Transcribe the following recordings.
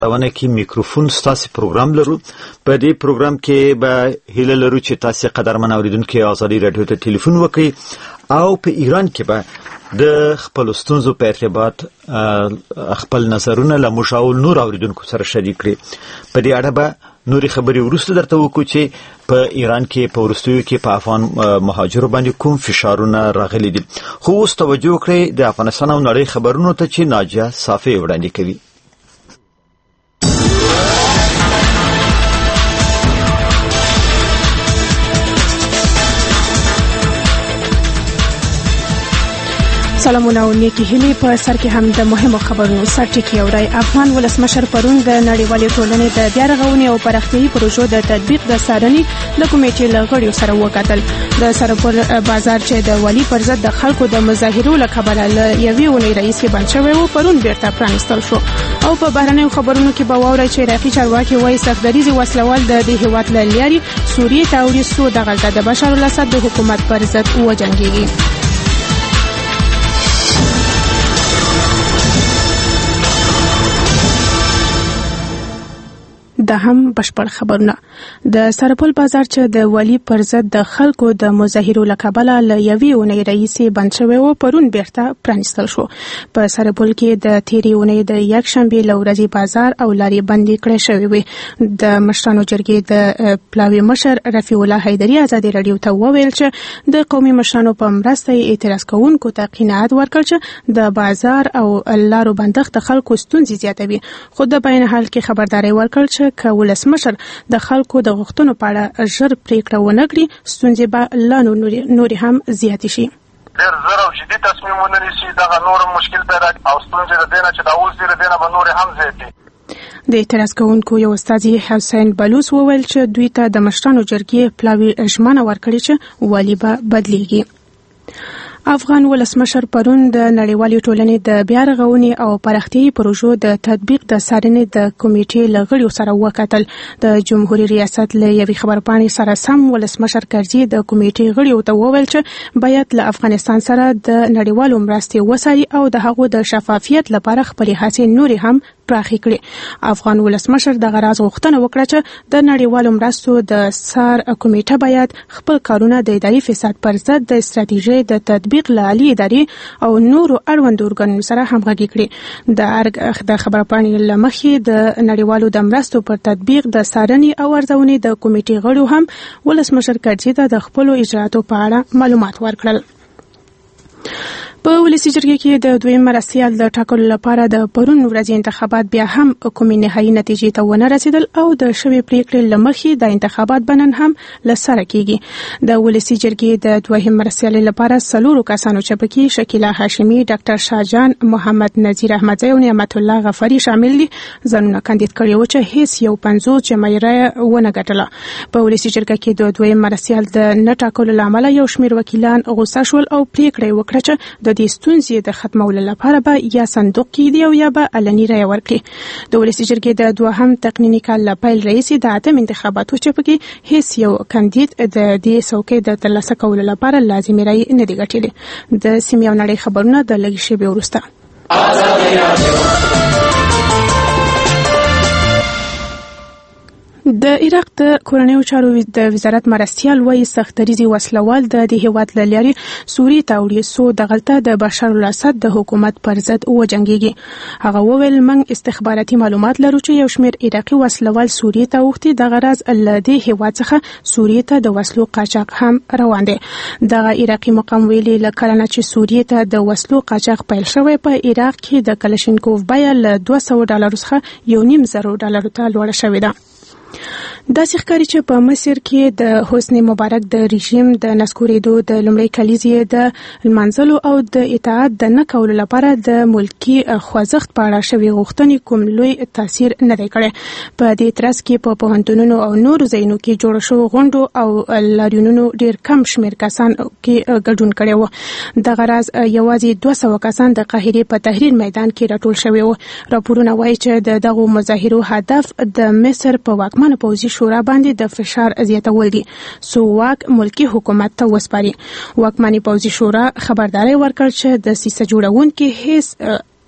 ونه کې میکروفون ستاسو پروګرام لرو. په دې پروګرام کې به هیله لرو چې تاسو قدرمن اوریدونکو ازادي رادیو ته ټلیفون وکړئ او په ایران کې به د خپل ستونزو په ارتباط خپل نظرونه له مشاول نور اوریدونکو سره شریک کړئ. په دې اړه به نوري خبري ورسته درته وکړو چې په ایران کې په ورستیو کې په افغان مهاجرو باندې کوم فشارونه راغلي دي. خو اوس توجه کړئ د افغانستان او نړۍ خبرونو ته چې ناجیه صافی وړاندې کوي. سلامونه او نیکی هیلې په سر کې هم د مهمو خبرونو سرټکی اورئ. افغان ولسمشر پرون د نړیوالې ټولنې د بیا رغونې او پراختیايي پروژو د تطبیق د څارنې د کمیټې له غړیو سره وکتل. د سرپل بازار چې د والي پر ضد د خلکو د مظاهرو له کبله له یوې اونۍ راهیسې بند شوی و، پرون بیرته پرانیستل شو. او په بهرنیو خبرونو کې به واورئ چې عراقي چارواکي وایي سختدریزې وسلوال د دې هېواد له لارې سوریې ته اوړي څو دغلته د بشار الاسد د حکومت پر ضد وجنګېږي. د هم بشپړ خبرونه. د سرپل بازار چې د والي پر ضد د خلکو د مظاهرو له کبله له یوې اونۍ راهیسې بند شوی و، پرون بیرته پرانیستل شو. په سرپل کې د تېرې اونۍ د یکشنبې له ورځې بازار او لارې بندې کړې شوې وې. د مشرانو جرګې د پلاوي مشر رفیع الله حیدري ازادي راډیو ته وویل چې د قومي مشرانو په مرسته اعتراض کوونکو ته قناعت ورکړ چې د بازار او لارو بندښت د خلکو ستونزې زیاتوي. خو د بین حال کې خبرداري ورکړ چې که ولسمشر د خلکو د غوښتنو په اړه ژر پریکړه ونه کړي، ستونزې به لا نورې هم زیاتې شي. ډېر زر او جدي تصمیم ونه نیسي، دغه نور مشکل پیدا او ستونزې د دې نه چې دا اوس دې د دې نه به نورې هم زیاتې. د اعتراض کوونکو یو استازي حسین بلوس وویل چې دوی ته د مشرانو جرګې پلاوي ژمنه ورکړې چې والي به بدلیږي. افغان ولسمشر پرون د نړیوالې ټولنې د بیا رغونې او پراختیايي پروژو د تطبیق د څارنې د کمیټې له غړیو سره وکتل. د جمهوریت ریاست له یوې خبرپاڼې سره سم ولسمشر کرزي د کمیټې غړیو ته وویل چې باید له افغانستان سره د نړیوالو مرستې وڅاري او د هغو د شفافیت لپاره خپلې هڅې نورې هم پراخې کړي. افغان ولسمشر دغه راز غوښتنه وکړه چې د نړیوالو مرستو د څار کمیټه باید خپل کارونه د اداري فساد پر ضد د استراتیژۍ د تطبیق له عالي ادارې او نورو اړوندو ارګانونو سره همغږي کړي. د خبرپاڼې له مخې د نړیوالو د مرستو پر تطبیق د څارنې او ارزونې د کمیټې غړو هم ولسمشر کرزي ته د خپلو اجرااتو په اړه معلومات ورکړل. په ولسي جرګې کې د دویم مرستیال د ټاکلو لپاره د پرون ورځې انتخابات بیا هم کومې نهایي نتیجې ته ونه رسیدل او د شوې پریکړې له مخې د انتخابات به نن هم له سره کیږي. د ولسي جرګې د دویم مرستیال لپاره 4 کسانو چې پکې شکیله هاشمي، ډاکټر شاهجان، محمد نذیر احمدزی او نعمت الله غفاری شامل دي، ځانونه کاندید کړي و چې هیڅ یو 50 جمعي رایه ونه ګټله. په ولسي جرګې کې د دویم مرستیال د نه ټاکلو له امله یو شمېر وکیلان غوسه شول او پریکړه وکړه چې د دې ستونزې د ختمولو لپاره به یا صندوق کېږدي او یا به علني رایه ورکړي. د ولسي جرګې د دوهم تقنیني کال له پیل راهیسې د 8 انتخاباتو چې پکې هیڅ یو کاندید د دې څوکۍ د ترلاسه کولو لپاره لازمي رایې نه دي ګټلې. د سیمې او نړۍ خبرونه د لږې شېبې وروسته. د عراق د کورنیو چارو د وزارت مرستیال وایي سختدریزې وسلوال د دې هېواد له لارې سوریې ته وړي څو دغلته د بشار الاسد د حکومت پر ضد وجنګېږي. هغه وویل موږ استخباراتي معلومات لرو چې یو شمېر عراقي وسلوال سوریې ته اوښتي. دغه راز له دې هېواد څخه سوریې ته د وسلو قاچاق هم روان دی. دغه عراقي مقام ویلي له کله نه چې سوریې ته د وسلو قاچاق پیل شوی، په عراق کې د کلشینکوف بیه له $200 څخه $1,500 ته لوړه شوې ده. داسې ښکاري چې په مصر کې د حسنی مبارک د رژیم د نسکورېدو د لومړۍ کلیزې د لمانځلو او د اطاعت د نه کولو لپاره د ملکی خوځښت په اړه شوې غوښتنې کوم لوی تاثیر نه دی کړی. په دې ترڅ کې په پوهنتونونو او نورو ځایونو کې جوړ شوو غونډو او لاریونونو ډېر کم شمېر کسان کې ګډون کړی و. دغه راز یوازې 200 کسان د قاهرې په تحریر میدان کې راټول شوي وو. راپورونه وایي چې دغه مظاهرو هدف د مصر په واکمنه پوځي شورا باندې د فشار زیاتول دي سو واک ملکی حکومت ته وسپاري. واکمنه پوځي شورا خبرداري ورکړ چې د سیسه جوړونکو هیڅ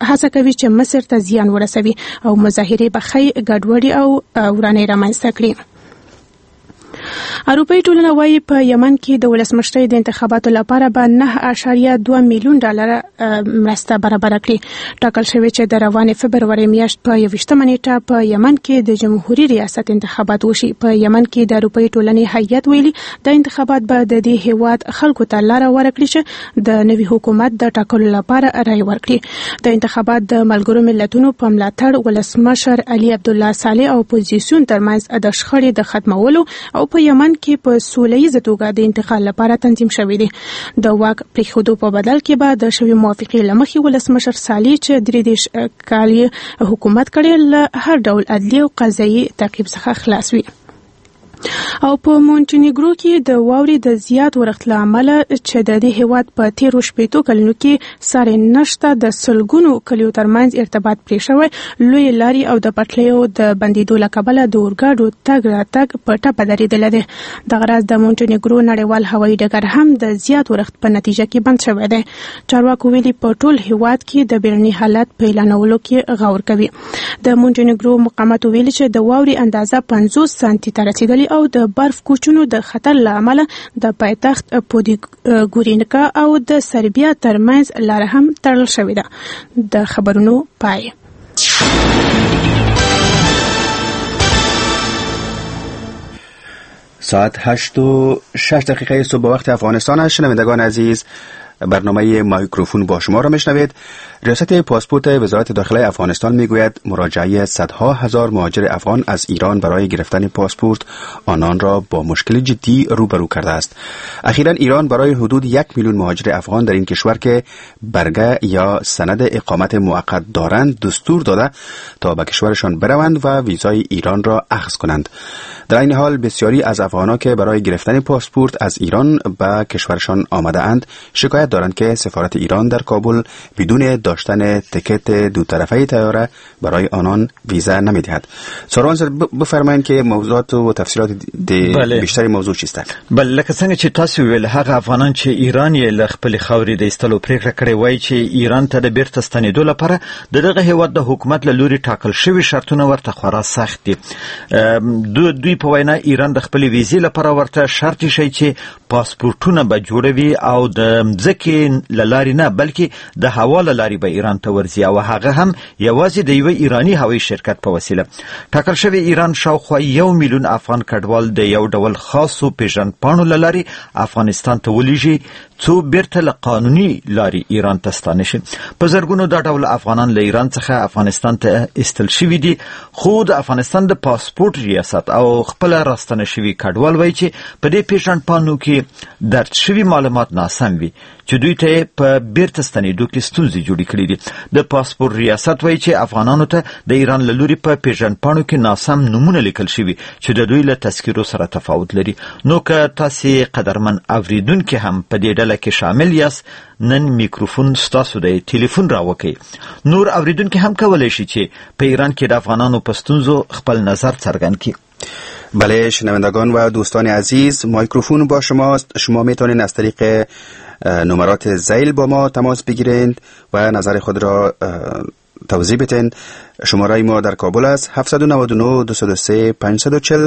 هڅه کوي چې مصر ته زیان ورسوي او مظاهرې بخي ګډوډي او ورانه رامنځته کړي. اروپאי ټولنه وايي په یمن کې د ولسمشرۍ د انتخاباتو لپاره به 9.2 میلیون ډالر مرسته برابر کړي. ټاکل شوی چې د روانې فبرवरी میاشت په 21 نیټه په یمن کې د جمهوریت ریاست انتخابات وشي. په یمن کې د اروپאי ټولنې هیئت ویلي د انتخابات به د دې هیواد خلکو ته لار ورکړي چې د نوي حکومت د ټاکلو لپاره رائے ورکړي. د انتخابات د ملګرو ملتونو په ملاتړ ولسمشر علي عبدالله صالح او اپوزیسیون ترمنځ د شخړې د ختمولو او په یمن کې په سوله‌ییزه توګه د انتقال لپاره تنظیم شوی دی. د واک پریښودو په بدل کې به د شوی موافقې لمخې ولسمشر صالح چې 3 کالی حکومت کړي له هر ډول عدلي او قضایي تعقیب څخه خلاص وي. او په مونټینیګرو کې د واوري د زیات ورښت لامل چې د دې هیواد په 13 کلونو کې ساري نشته د سلګونو کلیو ترمنځ ارتباط پرې شوی. لوی لاري او د پټلیو د بندیدو لکبله د اورګاډو تګ راتګ په ټپه درېدل دي. د غراز د مونټینیګرو نړیوال هوایي ډګر هم د زیات ورښت په نتیجه کې بند شوی دی. چارواکو ویلي په ټول هیواد کې د بیرونی حالت په اعلانولو کې غور کوي. د مونټینیګرو مقامات ویلي چې د واوري اندازه 50 سانتي ته رسیدلې او د برف کوچونو د خطر لامل د پایتخت پودګورینکا او د سربیا ترمنځ لار هم تړل شوې ده. د خبرونو پای. ساعت 8:06 صبح وقت افغانستان. شنوندگان عزیز، برنامه مایکروفون با شما را میشنوید. ریاست پاسپورت وزارت داخله افغانستان میگوید مراجعه صدها هزار مهاجر افغان از ایران برای گرفتن پاسپورت آنان را با مشکل جدی روبرو کرده است. اخیراً ایران برای حدود 1 میلیون مهاجر افغان در این کشور که برگه یا سند اقامت موقت دارند دستور داده تا به کشورشان بروند و ویزای ایران را اخذ کنند. در این حال بسیاری از افغانان که برای گرفتن پاسپورت از ایران به کشورشان آمده اند شکایت دارند که سفارت ایران در کابل بدون داشتن تکت دو طرفه طیاره برای آنان ویزا نمیدهد. سروان صاحب بفرمایید که موضوعات و تفصیلات بیشتر موضوع چیست؟ بله، لکه څنګه چې تاسو ویل هغه افغانان چې ایران یې له خپل خاورې د ایستلو پریکړه کړې وای چې ایران ته د بیرته ستنېدو لپاره دغه هیواد د حکومت له لوري ټاکل شوی شرطونه ورته خورا سخت دي. دوی په وینا ایران د خپل ویزې لپاره ورته شرط شي چې پاسپورتونه به جوړوي او د ځکه لاري نه بلکې د هوا لاري به ایران ته ورځي او هغه هم یوازې د یو ایرانی هوایي شرکت په وسیله. ټاکل شوی ایران شاوخوا 1 میلیون افغان کډوال د یو ډول خاصو پیژندپاڼو لاري افغانستان ته ولېږي څو بیرته له قانوني لاري ایران ته ستانه شي. په زرګونو دا ډول افغانان له ایران څخه افغانستان ته استل شوي دي، خو د افغانستان د پاسپورت ریاست او خپل راستنه شوي کډوال وایي چې په دې پیژندپاڼو کې درج شوي معلومات ناسم وي چې دوی ته په بیرته ستنېدو کې ستونزې جوړې کړې دي. د پاسپورت ریاست وایي چې افغانانو ته د ایران له لوري په پیژندپاڼو کې ناسم نومونه لیکل شوي چې د دوی له تذکیرو سره تفاوت لري. نو که تاسې قدرمن اوریدونکي هم په دې ډله کې شامل یاست، نن میکروفون ستاسو دی، ټلیفون راوکئ. نور اوریدونکي هم کولی شي چې په ایران کې د افغانانو په ستونزو خپل نظر څرګند کړي. بله شنوندگان و دوستان عزیز، مایکروفون با شماست. شما میتونید از طریق نمرات زیل با ما تماس بگیرید و نظر خود را توضیح بدین. شماره ما در کابل است 799 203 540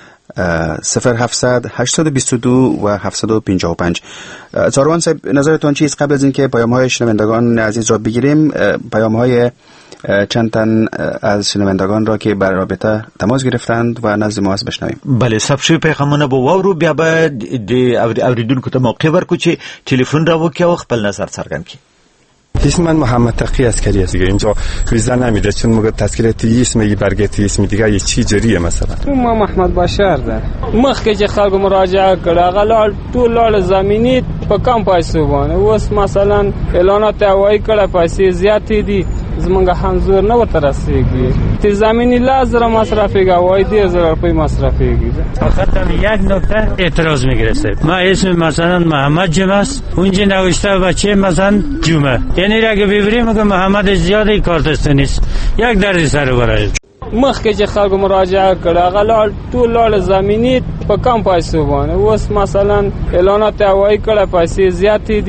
0700 822 و 755. ساروان صاحب، نظرتون چیست قبل از اینکه پیام‌های شنوندگان عزیز را بگیریم؟ پیام‌های چند تن از شنوندگان را که بر رابطه تماس گرفتند و نزد ما بشنویم. بله، ثبت شوی پیغامونه به واورو، بیا به د اوریدونکو ته موقع ورکړو چې ټلیفون راوکړي او خپل نظر څرګند کړي. اسم من محمد تقی عسکری است. اینجا ویزا نمیده چون موقع تذکره اسم یه برگه اسم دیگه یه چی جریه مثلا. ما محمد بشار ده مخکې چې خلکو مراجعه کړه غلال ټول لړ زمینی په کم پیسو باندې اوس مثلا اعلانات هوایي کړه پیسې زیاتې دي زمونږ حضور نه ورته رسیږي. تی زمینی لازم مصرفیږي هوایي 10000 روپۍ مصرفیږي. فقط یک نکته اعتراض میگرسته. ما اسم مثلا محمد جمعه اونجا نوشته بچه مثلا جمعه، یعنی اگه ببریم که محمد زیادی کارتسته نیست، یک دردی سر برای مخکې چې خلکو مراجعه کړه غلال ټول لړ زمینی په کم پیسو باندې اوس مثلا اعلانات هوایي کړه پیسې زیاتې دي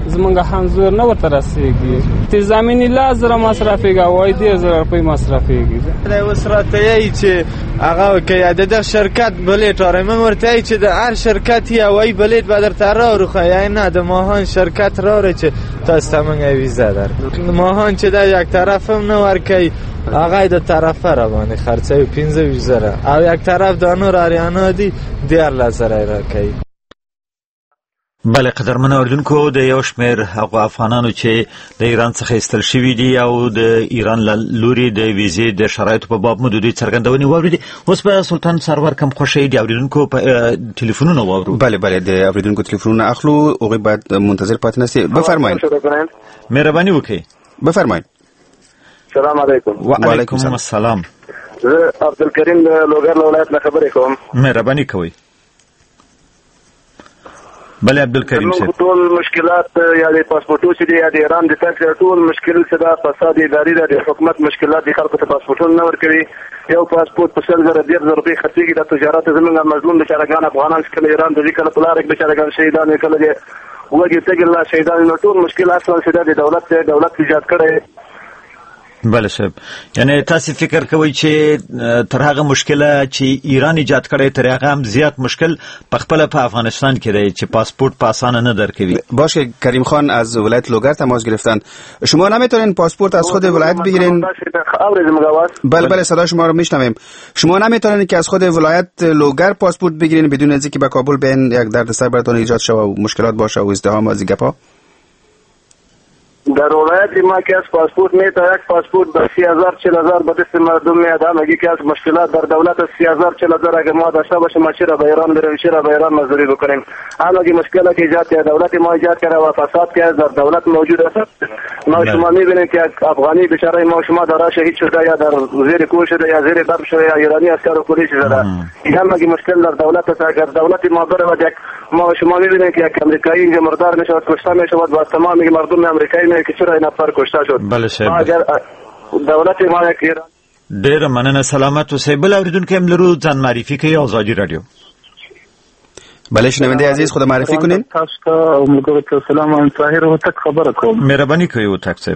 زمونږ حنزور نه ورته رسیږي. زمینی 1000 مصرفیږي او 1000 روپۍ مصرفیږي. دا اوس راته یی چې هغه که د شرکت بلیټ آره من ورته یی چې د هر شرکت یوی بلیټ به درته راوروخه یا نه د ماهان شرکت راوره چې تاسو ته موږ ویزه در ماهان چې دا یک طرف هم نه ورکوي هغه د طرفه را باندې خرڅوي 15000 او یک طرف د نور اریانا دی 10000 را کوي. بله قدرمن اوریدونکو د یو شمېر هغو افغانانو چې د ایران څخه ایستل شوي دي او د ایران له لوري د ویزې د شرایطو په باب مو د دوی څرګندونې واورېدې. اوس به سلطان سرور کوم خوښوي د اوریدونکو په ټلیفونونه واورو. بله د اوریدونکو ټلیفونونه اخلو هغوی باید منتظر پاتې نشي. بفرمایئ. مهرباني وکړئ. بفرمایئ. السلام علیکم. وعلیکم السلام. زه عبدالکریم د لوګر له ولایت نه خبرې کوم. مهرباني کوئ. بله عبدالکریم صاحب ټول مشکلات یا د پاسپورټو چې یا د ایران د تاسو ټول مشکل څه دا فساد اداري د حکومت مشکلات د خلکو ته پاسپورټونه نه ورکوي. یو پاسپورټ په 100,000 روپۍ خرڅېږي. د تجارت زمونږ مظلوم بچارهګان افغانان چې کله ایران د دې کله په لاره کې بچارهګان شهیدان کله د وګړي تګ الله شهیدان نو ټول مشکلات څه د دولت ایجاد کړي. بله صاحب یعنی تاسو فکر کوئ چې تر هغه مشکله چې ایران ایجاد کړی تر هغه هم زیات مشکل په خپل په افغانستان کې دی چې پاسپورت په اسانه نه درکوي. باشه کریم خان از ولایت لوگر تماس گرفتن. شما نمیتونین پاسپورت از خود ولایت بگیرین؟ بله صدای شما رو میشنویم. شما نمیتونین که از خود ولایت لوگر پاسپورت بگیرین بدون از اینکه به کابل بیاین یک دردسر براتون ایجاد شوه و مشکلات باشه و ازدحام از گپا؟ در ولایت ما که از پاسپورت میتا یک پاسپورت به 30,000 40,000 به دست مردم میاد. مگه که از مشکلات در دولت 30,000 40,000 اگر ما داشته باشیم ما چرا به ایران بریم چرا به ایران مزدوری بکنیم؟ همه مشکلات که ایجاد کرده دولت ما ایجاد کرده و فساد کرده در دولت موجود است. ما شما میبینید که افغانی بیچاره ما شما در شهید شده یا در زیر کور شده یا زیر برف شده یا ایرانی عسکر و پلیس شده. این همه مشکل در دولت است. اگر دولت ما بره یک ما شما میبینید که یک امریکایی اینجا مردار میشود کشته میشود با تمام مردم امریکایی که چرا این نفر کشته شد. بله صاحب اگر دولت ما یک ایران ډېر مننه سلامت اوسئ. بل اوریدونکو هم لرو ځان معرفي کوي آزادي رادیو. بله شنونده عزیز خود معرفی کنین. تاسو ته عمرګو ته سلام او طاهر هوتک خبره کوم. مهرباني کوي هوتک صاحب.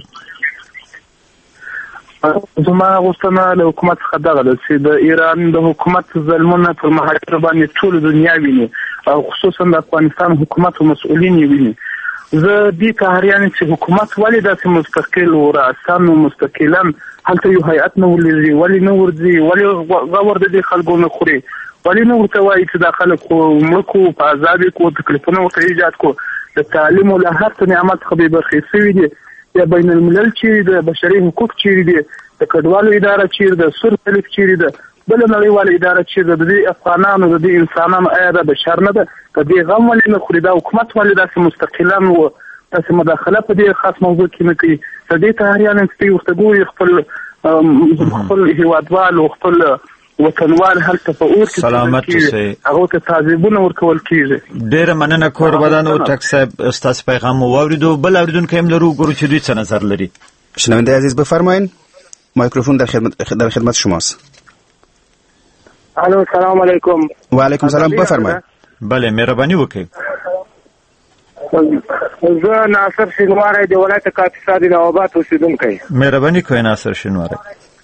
زما غوښتنه له حکومت څخه دغه ده چې د ایران د حکومت ظلمونه پر مهاجر باندې ټول دنیا ویني او خصوصا د افغانستان حکومت او مسؤلین ویني. زه دې قهریان چې حکومت ولې داسې مستقل او راسن او مستقلا هلته یو هیئت نه ولې ولې نه ورځي ولې غوړ د خلکو نه خوري ولې نه ورته وایي چې د خلکو ملکو په آزادۍ کو تکلیفونه ورته ایجاد کو د تعلیم او له هر څه نعمت خو به برخې سوي دي یا بین الملل چې د بشري حقوق چیرې دي د کډوالو اداره چیرې د سور تلف چیرې ده بل نړیواله اداره چیرې د دې افغانانو د دې انسانانو آیا د بشر نه ده په دې غم ولې نه خوري دا حکومت ولې داسې مستقلا و داسې مداخله په دې خاص موضوع کې نه کوي د دې تحریان چې ورته ګوري خپل هیوادوال او خپل وطنوال هلته په اور کې سلامت اوسئ هغه ته تعذيبونه ورکول کیږي. ډېر مننه قربان او تک صاحب استاد پیغام واوریدو. بل اوریدونکو هم لرو ګورو چې دوی څه نظر لري. شنونده عزیز بفرمایید میکروفون در خدمت شماست. الو سلام علیکم. و علیکم سلام بفرمایید. بله مهرباني وکړئ. زه ناصر شینواری د ولایت کاپیسا د نواباد اوسیدونکی. مهرباني کوئ ناصر شینواری.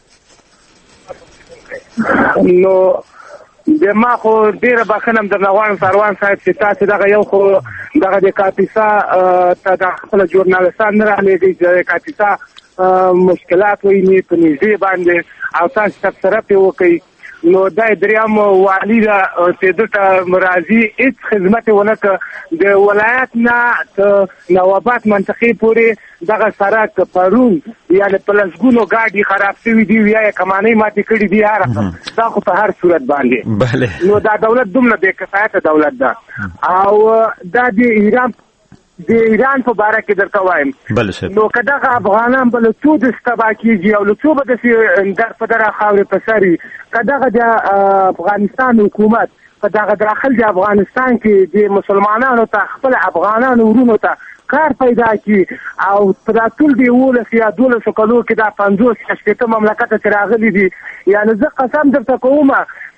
نو د ما خو ډیره بخښنه در نغواړم سروان صاحب چې تاسو دغه یو خو دغه د کاپیسا ته د خپل ژورنالستان نه راغلي د کاپیسا مشکلات ویني په نږدې باندې او تاسو تبصره پې وکړئ. نو دا دریم والی دا چې دته مرازي هیڅ خدمت ونه ک د ولایت نه نواباد منطقې پورې دغه سړک پرون یا د پلسګونو گاډي خراب شوی دی یا کمانې ماتې کړې دي هر دا خو په هر صورت باندې نو دا دولت دومره بې کفایته دولت ده او دا د ایران په باره کې درته وایم نو که دغه افغانان به له څو دستبا کېږي او له څو به داسې در په دره خاورې په سر وي که دغه د افغانستان حکومت په دغه داخل د افغانستان کې د مسلمانانو ته خپل افغانانو ورونو ته کار پیدا کړي او په دا ټول د 11 یا 12 کلو کې دا 50 شپېته مملکت چې راغلي دي یعنې زه قسم درته کوم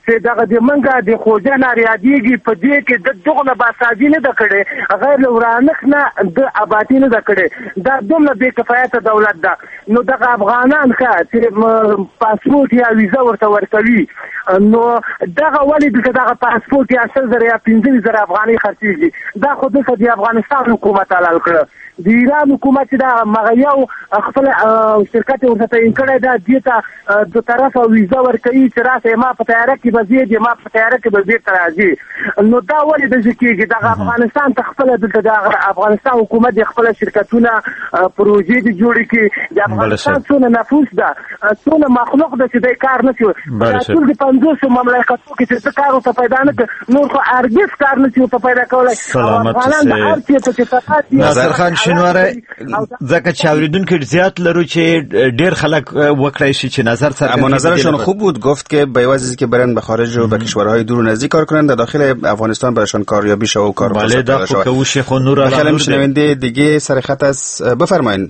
چې دغه د منګه د خوځه ناریادیږي په دې کې د دغه باسادي نه د کړي غیر ورانخ نه د آبادی نه د کړي دا دومره بې کفایت دولت ده. نو دغه افغانان چې پاسپورت یا ویزا ورته ورکوي نو دغه ولې دغه پاسپورت یا 10,000 یا 15,000 افغاني خرڅيږي دا خو د افغانستان حکومت حلال کړ. د ایران حکومت چې دا مغیاو خپل شرکت ورته تعین کړی دا دیته د طرفه ویزا ورکوي چې راځي ما په تیاره کې بزید ما په تیاره کې بزید راځي. نو دا ولې د ځکیږي د افغانستان تخپل د افغانستان حکومت د خپل شرکتونه پروژې د جوړې کې د افغانستان څونه نفوس ده څونه مخلوق ده چې د کار نه کوي ټول د 500 مملکتونو کې چې کار ته پیدا نه کوي نور خو ارګس کار نه کوي پیدا کولای. افغانان د ارتي ته فقط ناصر خان شنواره ځکه چې اوریدونکو زیات لرو چې ډیر خلک وکړای شي چې نظر سره اما نظرشون خوب بود گفت که به عوضی که برن به خارج و به کشورهای دور و نزدیک کار کنند در داخل افغانستان برایشان کاریابی شه و کار بله دا خو کوش خو نور خیلی شنونده دیگه سر خط است بفرمایید.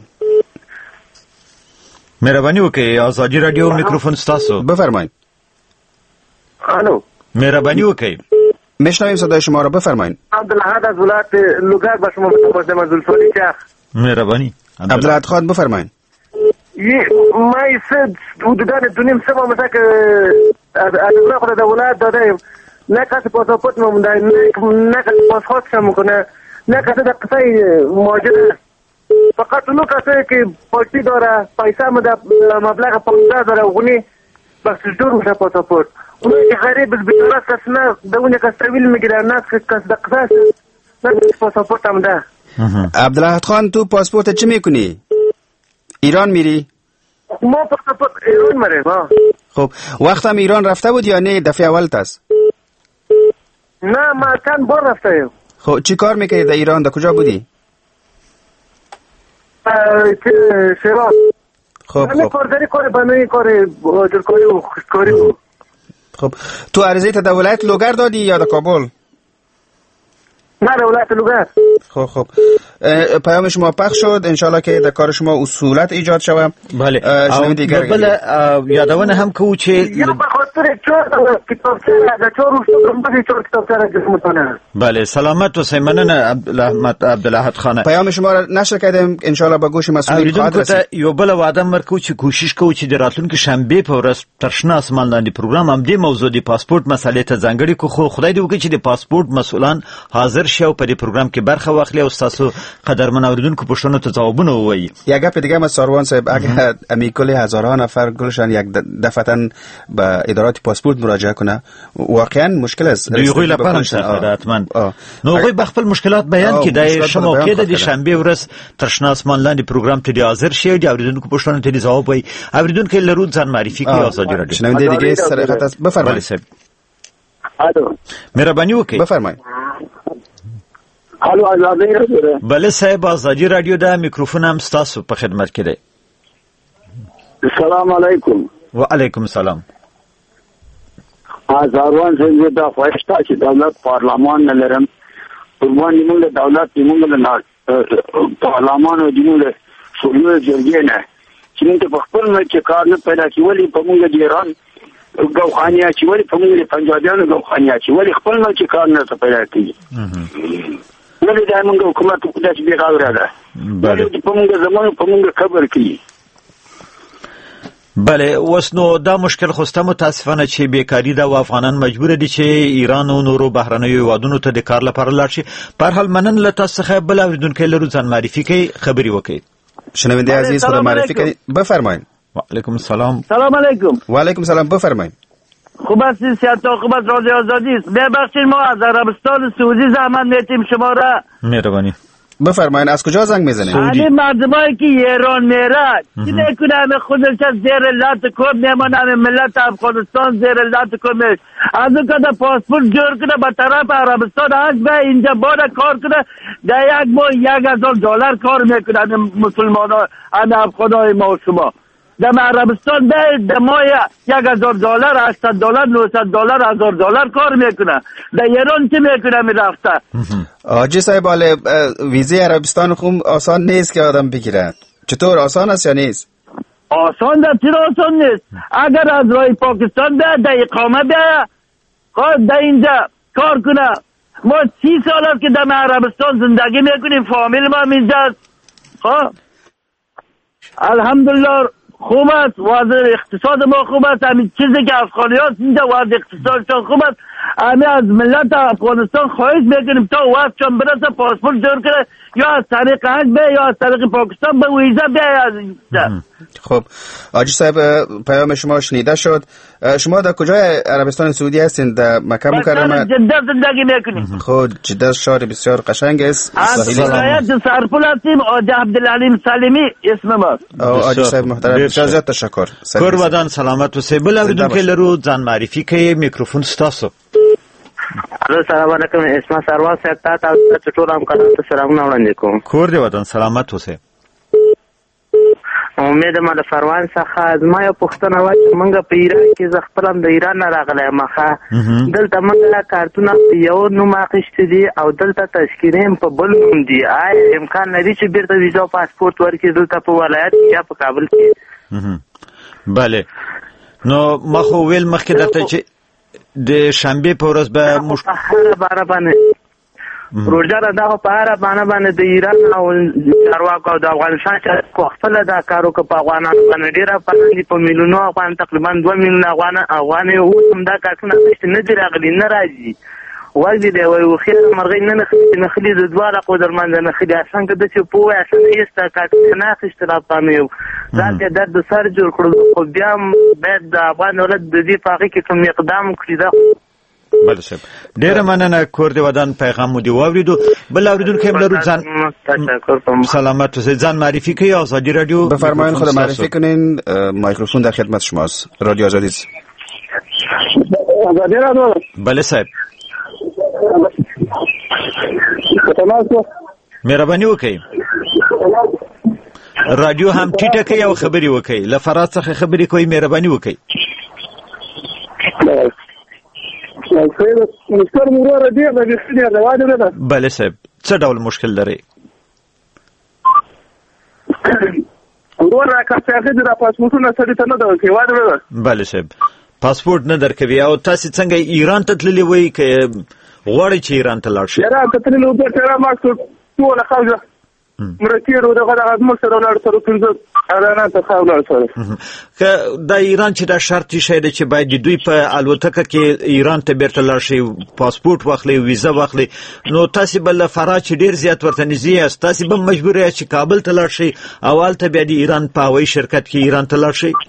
مهربانی وکړئ آزادی رادیو میکروفون ستاسو بفرمایید. الو مهربانی وکړئ میشنویم صدای شما را بفرمایید. عبدالحد از ولایت لوگر به شما متوجه منزلسوری چرخ. مهربانی عبدالحد خان بفرمایید. ما حدودا 2.5 ماه مثلا که از خود ولایت داده نه کسی پاسپورت مونده نه کسی پاسپورت میکنه نه کسی در قصه ماجد فقط اونو کسی که پارتی داره پیسه مبلغ 15,000 افغانی بخشش دور میشه پاسپورت اونو که غریب بیچاره کس نه دونه کس تحویل میگیره نه کس در قصه نه پاسپورت هم ده. عبدالحد خان تو پاسپورت چی میکنی؟ ایران میری؟ ما پاسپورت ایران میریم. خب وقت هم ایران رفته بود یا نه دفعه اول تست؟ نه ما چند بار رفته ایم. خب چی کار میکنی در ایران؟ در کجا بودی؟ شیراز. خب کارداری کاری بنایی کاری آجرکاری و خوشکاری بود. خب تو عریضه تا در ولایت لوگر دادی یا در کابل؟ نه در ولایت لوگر. خب پیام شما پخش شد انشالله که در کار شما اصولت ایجاد شود. بله بله یادونه هم کو چې یا په خاطر چور کتابچه د چور وروسته چور کتابچه راځي. بله سلامت و سیمنه عبدالحد خان پیام شما را نشر کردیم انشالله به گوش مسئولین خواهد رسید. یو بل واده مرکو چې کوشش کوو چې د راتلونکي شنبه په ورځ ترشنه اسمان لاندې پروګرام هم د موضوع د پاسپورت مسلې ته ځانګړي کو خو خدای دې وکړي چې د پاسپورت مسؤلان حاضر شي او په دې پروګرام کې برخه واخلي او تاسو قدرمن اوریدونکو پوښتنو ته ځوابونه ووایي. یک گپ دیگه از ساروان صاحب اگر امیکل هزارها نفر گلشن یک دفعتاً به ادارات پاسپورت مراجعه کنه واقعا مشکل است. دوی لپاره حتما نو غوی بخپل مشکلات بیان کړي د شمو کې د شنبه ورځ ترشنه اسمان لاندې پروګرام ته حاضر شي د اوریدونکو پوښتنو ته ځواب وایي. اوریدونکو لرو ځان معرفي کوي آزادی رادیو. شنونده دیگه سر خط است بفرمایید. الو مهرباني وکړئ بفرمایید. الو آزادی رادیو. بله صاحب آزادی رادیو دا میکروفون هم ستاسو په خدمت کې دی. السلام علیکم. و علیکم السلام. آزاروان څنګه دا خوښتا چې دولت پارلمان نه لرم قربان نیمه دولت نیمه نه پارلمان او نیمه شورای جرګې نه چې موږ په خپل ملک کار نه پیدا کیولې په موږ د ایران غوخانیا چې ولې په موږ پنجابیانو غوخانیا چې ولې خپل ملک کار نه پیدا کیږي ولې دا موږ حکومت د دې بیغاوره ده ولې په موږ زمونږ په موږ خبر کیږي. بله وسنو دا مشکل خوسته متاسفانه چې بیکاری دا و افغانان مجبور دي چې ایران او نورو بهرنیو هیوادونو ته د کار لپاره لاړ شي. په هر حال منن له تاسو څخه بل اوریدونکو لرو ځان معرفي کوي خبري وکړي. شنونده عزیز خود معرفی کنید بفرمایید. و علیکم السلام. سلام علیکم. و علیکم السلام بفرمایید. خوب هستید سیادت خوب است رادیو آزادی است. ببخشید ما از عربستان سعودی زحمت می‌کشیم شما را. مهربانی. بفرمایید از کجا زنگ میزنید؟ همین مردمایی که ایران میرن چی میکنه همه خودش زیر لات کن میمونه همه ملت افغانستان زیر لات کن میشه از اون که پاسپورت جور کنه به طرف عربستان حج به اینجا باید کار کنه در یک ماه $1,000 کار میکنه همه مسلمان ها همه افغان های ما و شما در عربستان در ماه $1,000 $800 $900 $1,000 کار میکنه در ایران چی میکنه میرفته. آجی صاحب ویزه عربستان خوب آسان نیست که آدم بگیره. چطور آسان است یا نیست؟ آسان در چرا آسان نیست؟ اگر از راه پاکستان در اقامه خب در اینجا کار کنه. ما 30 سال است که در عربستان زندگی میکنیم، فامیل ما اینجاست. خب الحمدلله خوب است، وضع اقتصاد ما خوب است. همین چیزی که افغانی هست اینجا وضع اقتصادشان خوب است. همه از ملت افغانستان خواهش میکنیم تا وقتشان برسه پاسپورت جور کنه، یا از طریق حج به یا از طریق پاکستان به ویزا بیاید از اینجا. خب حاجی صاحب پیام شما شنیده شد. شما در کجای عربستان سعودی هستین؟ در مکه مکرمه؟ جده زندگی میکنیم. خب جده شهر بسیار قشنگ است. از ولایت سرپل هستیم. آجا عبدالعلیم سلیمی اسم ما. حاجی صاحب محترم بسیار زیاد تشکر. کور ودان سلامت اوسئ. بل اوریدونکو لرو ځان معرفي کوي، میکروفون ستاسو. السلام علیکم. اسما سروان صاحب ته ټول همکارانو ته سلامونه وړاندې کوم. کور دې ودان سلامت اوسئ. امید ما د فروان څخه زما یو پوښتنه وه چې موږ په ایران کې زه خپل هم د ایران نه راغلی یم. دلته موږ کارتونه په یو نوم اخیستي دي او دلته تذکیرې هم په بل نوم دي. آیا امکان لري چې بیرته ویزا او پاسپورت ورکړي دلته په ولایت کې یا په کابل کې؟ بله نو ما خو ویل مخکې درته چې د شنبې په ورځ به موږ په هره باره باندې روزانه دا په هره باره باندې د ایران او چارواکو او د افغانستان چې خپل دا کار وکړي په افغانانو باندې ډېره پلان په میلیونو افغان تقریبا 2 میلیونه افغانۍ اوس هم دا کارونه نه دي راغلي نه راځي. وایي دی وایي خیر مرغۍ نه نخلي د دواړه قدر منځ نه خلي اسان که د چې په وای اسان ایسته کاټ نه اخیستل افغانیو ځکه د سر جوړ کړو. خو بیا باید د افغان دولت د دې په هغه کې کوم اقدام وکړي. دا بله صاحب ډېره مننه. کور دې ودان پیغام مو دې واورېدو. بل اورېدونکی هم لرو. ځان سلامت اوسئ. ځان معرفي کوئ. آزادی رادیو بفرمایید خود معرفی کنین. میکروفون در خدمت شماست. رادیو آزادی. آزادی رادیو. بله صاحب مهرباني وکړئ رادیو هم ټیټه کړئ او خبرې وکړئ. له فراد څخه خبرې کوئ مهرباني وکړئ. بله صاحب څه ډول مشکل لرئ؟ بله صاحب پاسپورت نه درکوي. او تاسو څنګه ایران ته تللی وئ که غواړئ چې ایران ته لاړ شئ؟ ایران ته تللی وم چې ما ټوله خلک مرتیرو دغه زموږ سره ولاړ سره پنځه ایران ته ولاړ سره. که د ایران چې دا شرط شی دی چې باید دوی په الوتکه کې ایران ته بیرته لاړ شي، پاسپورت واخلي، ویزا واخلي، نو تاسو بل فرات چې ډیر زیات ورته نږدې یاست، تاسو به مجبور یاست چې کابل ته لاړ شئ او هلته بیا د ایران په هوایي شرکت کې ایران ته لاړ شئ.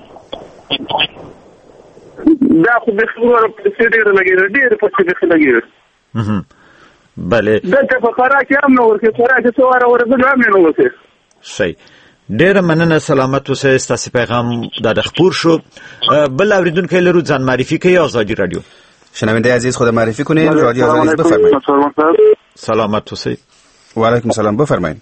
دا خو به خبره په ډیره لګیږي، ډیره په څه لګیږي. بله دلته په فرات کې هم نو ورکه فرات څو واره ورغله هم نه وته. صحیح. ډیره مننه. سلامت اوسئ. ستاسو پیغام دا خپور شو. بل اوریدونکو لرو ځان معرفي کوي. آزادی رادیو. شنونده عزیز خود معرفی کنین. رادیو آزادی بفرمایید. سلامت اوسئ. و علیکم السلام بفرمایید.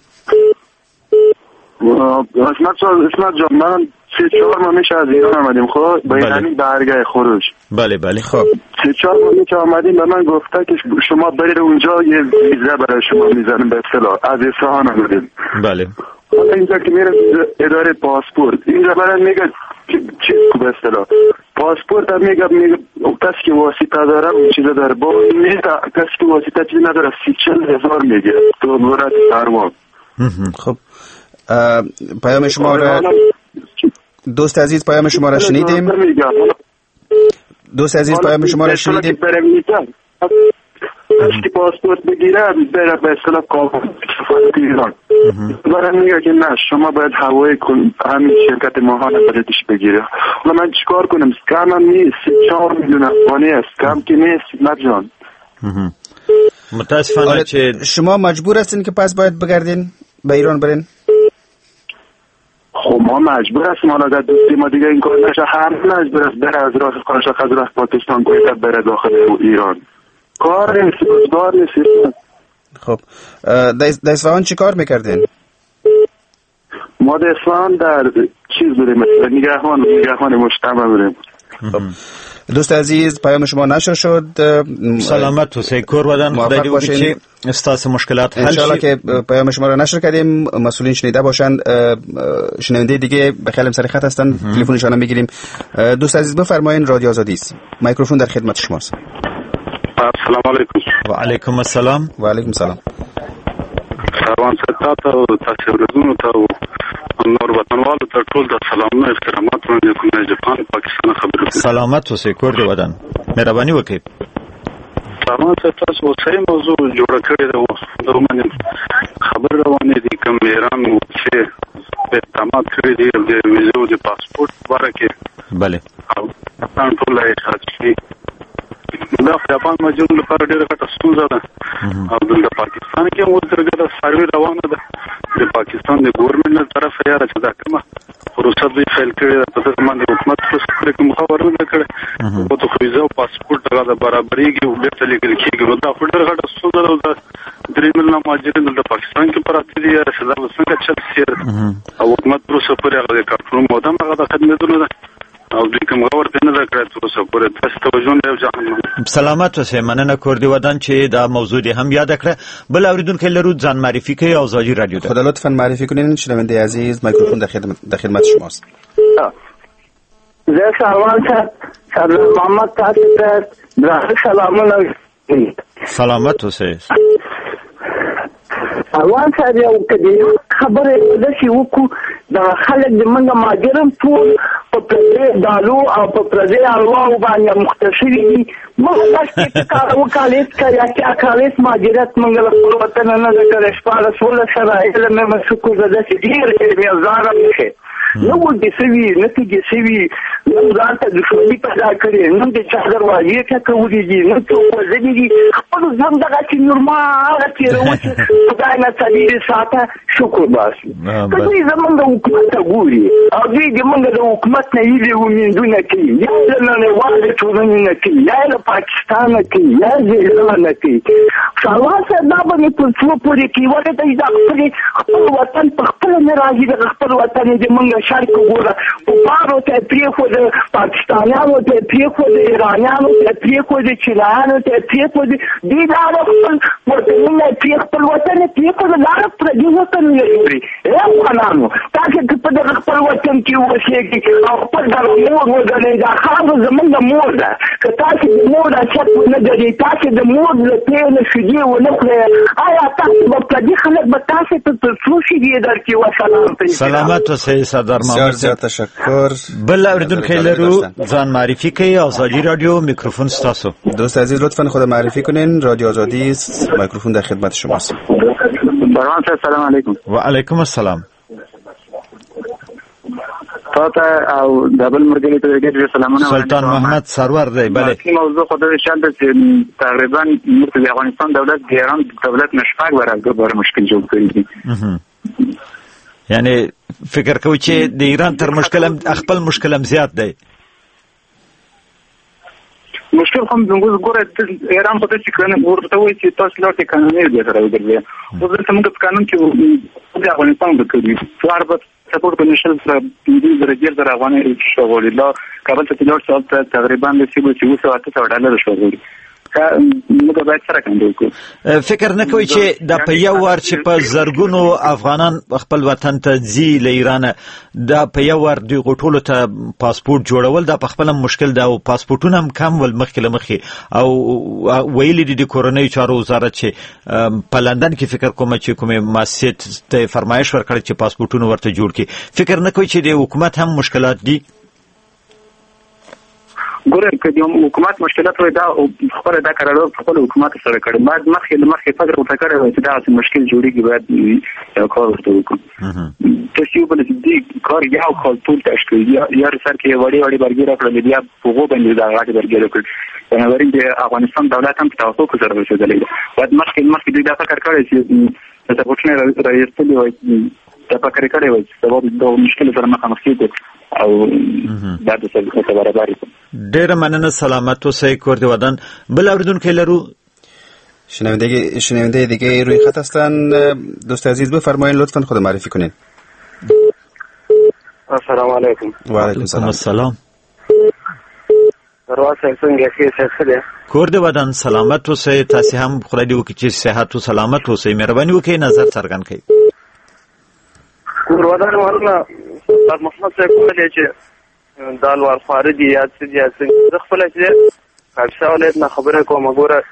اسمت جان من 3-4 ماه میشه از ایران آمدیم. خب با یعنی برگه خروج. بله بله. خب 3-4 ماه میشه آمدیم به من گفته که شما برید اونجا یه ویزا برای شما میزنیم به اصطلاح. از اصفهان آمدیم. بله. حالا اینجا که میره اداره پاسپورت اینجا برای میگه چیز به اصطلاح پاسپورت هم میگه کسی که واسطه داره اون چیزا داره، با میگه کسی که واسطه چیزی نداره 30-40 هزار میگه تو برات پروان. خب پیام شما را دوست عزیز پیام شما را شنیدیم. دوست عزیز پیام شما را شنیدیم. که پاسپورت بگیره بره به اصطلاح کابل سفارت ایران. برای میگه که نه شما باید هوای همین شرکت ماهانه بلیتش بگیره. حالا من چیکار کنم؟ کم هم نیست، 4 میلیون افغانی است، کم که نیست مجان. متاسفانه که شما مجبور هستین که پس باید بگردین به ایران برین. خب ما مجبور هستیم، حالا در دوستی ما دیگه این کار نشه، هم مجبور است بره از راه خارج از راه پاکستان کویت بره داخل ایران. کار نیست، روزگار نیست. خب در اصفهان چی کار میکردین؟ ما در اصفهان در چیز بودیم، نگهبان مجتمع بودیم. خب دوست عزیز پیام شما نشر شد. سلامت و سیکور ودان، خدای دې وکړي چې استاس مشکلات حل شي. ان شاء الله که پیام شما را نشر کردیم مسئولین شنیده باشند. شنونده دیگه به خیلی سر خط هستن، تلفنشون هم میگیریم. دوست عزیز بفرمایید، رادیو آزادی است، میکروفون در خدمت شماست. السلام علیکم. و علیکم السلام. و علیکم السلام. سلام ستاسو او تاسو ورزونو ته نور وطنوالو ته ټول د سلامونو احترامات وړاندې کوم. جاپان پاکستان خبرو سلامت اوسئ، کور دې ودان، مهرباني وکړئ. سلام ستاسو اوسئ. موضوع جوړه کړې ده د روماني خبر روانې دي کوم ایران چې اقدامات کړی دي د ویزو د پاسپورت لپاره کې. بله او ټول یې دا جاپان مجبور لپاره ډیره غټه ستونزه ده. او د پاکستان کې مو درګه سروي روانه ده د پاکستان د ګورنمنت له طرفه یا چې دا کومه پروسه دوی فیل کړې ده، په دې باندې حکومت څه کوم خبره نه کړې. او د ویزا او پاسپورت د برابرېږي او بیرته لیکل کېږي. نو دا ډیره غټه ستونزه ده. درې ملیونه مهاجرین د پاکستان کې پراته دي، چې دا څنګه چل سي او حکومت پروسه پورې هغه کارټون مودم هغه د خدمتونو ده او دوی کوم غوړ نه دا کړی تاسو پورې تاسو توجه نه وځه. سلامت اوسئ، مننه کور دې ودان چې دا موضوع دې هم یاد کړه. بل اوریدونکو لرو ځان معرفي کوي او آزادی رادیو ده. خدا لطفا معرفی کنین. شنونده عزیز میکروفون در خدمت شماست. زه سلام سلام محمد تاسو ته درنه سلامونه. سلامت اوسئ. اول سره یو کدی خبره ده چې وکړو د خلک د منګه ماجرم ټول په پرې دالو او په پرې الواو باندې مختصری دي. مخکې چې کار وکړې کیا کیا کالس ماجرت منګه خپل وطن نه لګره شپاره سول سره علم مسکو ده چې ډیر یې زارم نشي. نو د سوي نتیجه سوي نو ځانته د شوې پیدا کړې نو د چا دروازې ته کوي دي نو څو ځلې دي خپل ځم دغه چې نورمال چې روته خدای نه تدې ساته شکر باسي. کله زمونږ د حکومت ګوري او دې زمونږ د حکومت نه یې ومنځونه کوي یا نه وایي ټولنه نه کوي یا د پاکستان نه کوي یا د نه کوي. سوال څه دا باندې په څو پورې کې ورته دا خپل وطن په خپل نه راځي د خپل وطن دې مونږ شرک ګوره په پارو ته پریخو د پاکستانیانو ته پریخو د ایرانیانو ته پریخو د چینایانو ته پریخو د دې لاره خپل وطنونه پریخ خپل وطن پریخو د لاره پر دې وطن لري. افغانانو تاسو په دغه خپل وطن کې اوسېږئ او خپل د مور وګڼئ. دا خاصه زموږ مور ده. که تاسو د مور اچت نه لرئ، تاسو د مور له تېل شیدې ونه خورئ، آیا تاسو به په دې خلک به تاسو ته څو شیدې درکړي؟ وسلام. سلامت اوسئ سردار بسیار زیاد تشکر. بل اوریدونکو لرو ځان معرفی کوي. آزادی رادیو میکروفون ستاسو. دوست عزیز لطفا خود معرفی کنین. رادیو آزادی است، میکروفون در خدمت شماست. سلام علیکم. و علیکم السلام. تاسو او دبل مرګلي ته دغه سلامونه. سلطان محمد سرور دی. بله موضوع خدای شان ده چې تقریبا د افغانستان دولت د ایران دولت نشفاق ورغه مشکل جوړ کړی دي. یعنی فکر کوي چې د ایران تر مشکل خپل مشکل هم زیات دی. مشکل هم زموږ ګوره ایران په دې کې ورته وایي چې تاسو لاره قانوني دی راوړي. او دلته موږ په قانون کې د افغانستان د کوي فاربت سپورت کنیشن سره د درجه در افغاني شغل لا کابل ته لور څه تقریبا د $700 شغل موږ باید سره کوو. فکر نه کوي چې د په یو ور چې په زرګونو افغانان خپل وطن ته ځي له ایران د په یو ور د غټولو ته پاسپورت جوړول د په خپل مشکل ده او پاسپورتونه هم کم ول مخکې او ویلي دي د کورنۍ چارو وزارت چې په لندن کې فکر کوم چې کومه مؤسسه ته فرمایش ورکړي چې پاسپورتونه ورته جوړ کړي. فکر نه کوي چې د حکومت هم مشکلات دي. ګوره کله حکومت مشکلات وي دا خبره دا کارو خپل حکومت سره کړي بعد مخکې فکر وکړي چې دا مشکل جوړیږي باید کار وکړو. تاسو په دې کار یو کال ټول تشکیل یا سر کې وړي برګر کړل بیا په وګ باندې دا غاټي برګر کړل. نو ورین د افغانستان دولت هم تاسو کو سره رسیدلی بعد مخکې دا فکر کړی چې تاسو په رئیس ته وایي دا فکر کړی وایي چې دا مشکل سره مخامخ کیږي او دا د څه برابرۍ. ډېر مننه. سلامت اوسئ کور دې ودان. بل اوریدونکو لرو شنونده دیگه روی خط هستن. دوست عزیز بفرمایید لطفا خود معرفی کنین. السلام علیکم. و علیکم السلام. ترواته څنګه ښه ده کور د ودان سلامت اوسئ تاسو هم خدای دې وکړي چې صحت او سلامت اوسئ مهرباني وکړئ نظر څرګند کړئ کور ودان والله استاد محمد صاحب کولی چې دالوار خارجي یا څه خپل چې کاپیسا ولایت نه خبره کوم ګوره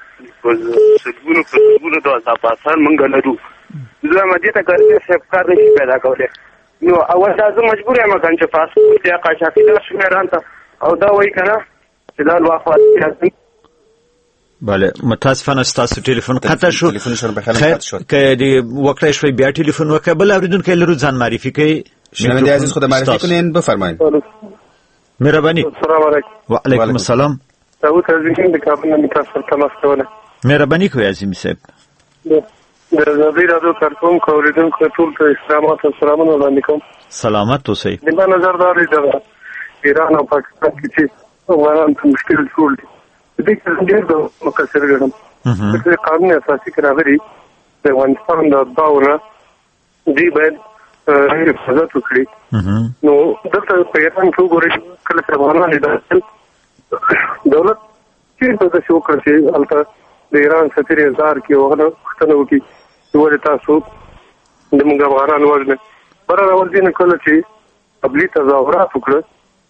سګونو د پاسان مونږ لرو زه مدې ته کاري صاحب کار نشي پیدا کولای نو اول تاسو مجبور یم چې پاسپورت یا قاچاقي دا شمیران ته او دا وایي کنه چې دا لوخه بله متاسفانه ستاسو ټلیفون قطع شو خیر که دی وکړای شوي بیا ټلیفون وکړه بل اوریدونکو لرو ځان معرفي کوي شنونده عزیز خود معرفی کنین بفرمایید مهربانی السلام علیکم و علیکم السلام داوود عزیزم د کابل نه تاسو تماس کوله مهرباني کوي عظیم صاحب د نظر راځو کارکوم کوریدونکو ټول ته اسلامات او سلامونه وړاندې کوم سلامت اوسئ د نظر داري د ایران او پاکستان کې چې افغانان ته مشکل جوړ دي دې کې ډېر د مقصر ګرځم چې قانون اساسي کراغري د افغانستان د باور دی باید حفاظت وکړي نو دلته په ایران کې وګورئ کله چې افغانان د دولت چې په داسې وکړي چې هلته د ایران سفیر اظهار کې وغه پوښتنه وکړي چې ولې تاسو د موږ افغانان وژنئ بره راوځي نه کله چې قبلي تظاهرات وکړه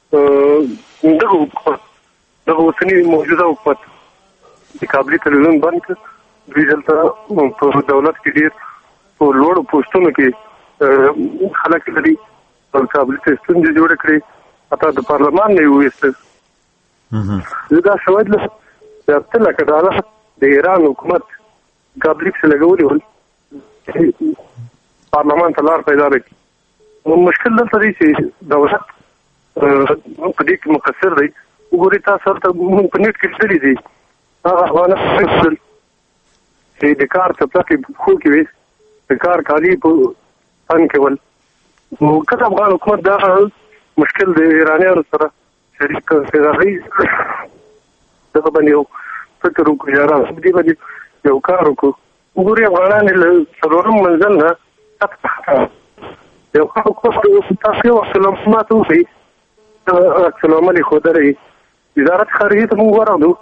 دغه اوسني موجوده حکومت د کابلي تلویزیون بند کړ دوی دلته په دولت کې ډېر په لوړو پوسټونو کې خلک لري او کابل ته ستونزې جوړې کړې حتی د پارلمان نه یې وویسته زه دا شواهد لرم چې هفته لکه ډالر د ایران حکومت کابل کې لګولي ول پارلمان ته لار پیدا کړي مشکل دلته دی چې دولت په دې کې مقصر دی وګورئ تاسو ته په نیټ کې څه دي هغه افغانان چې د کار څپلکې خو کې وي د کار کالي په فن کې ول نو کله افغان حکومت دا مشکل د ایرانیانو سره شریک راغی دغه باندې یو فکر وکړو یاره دې باندې یو کار وکړو وګورئ افغانان له څلورم منزل نه یو کار وکړو تاسو یو سلامات وکړئ السلام علیکم درې وزارت خارجه ته موږ ورغلو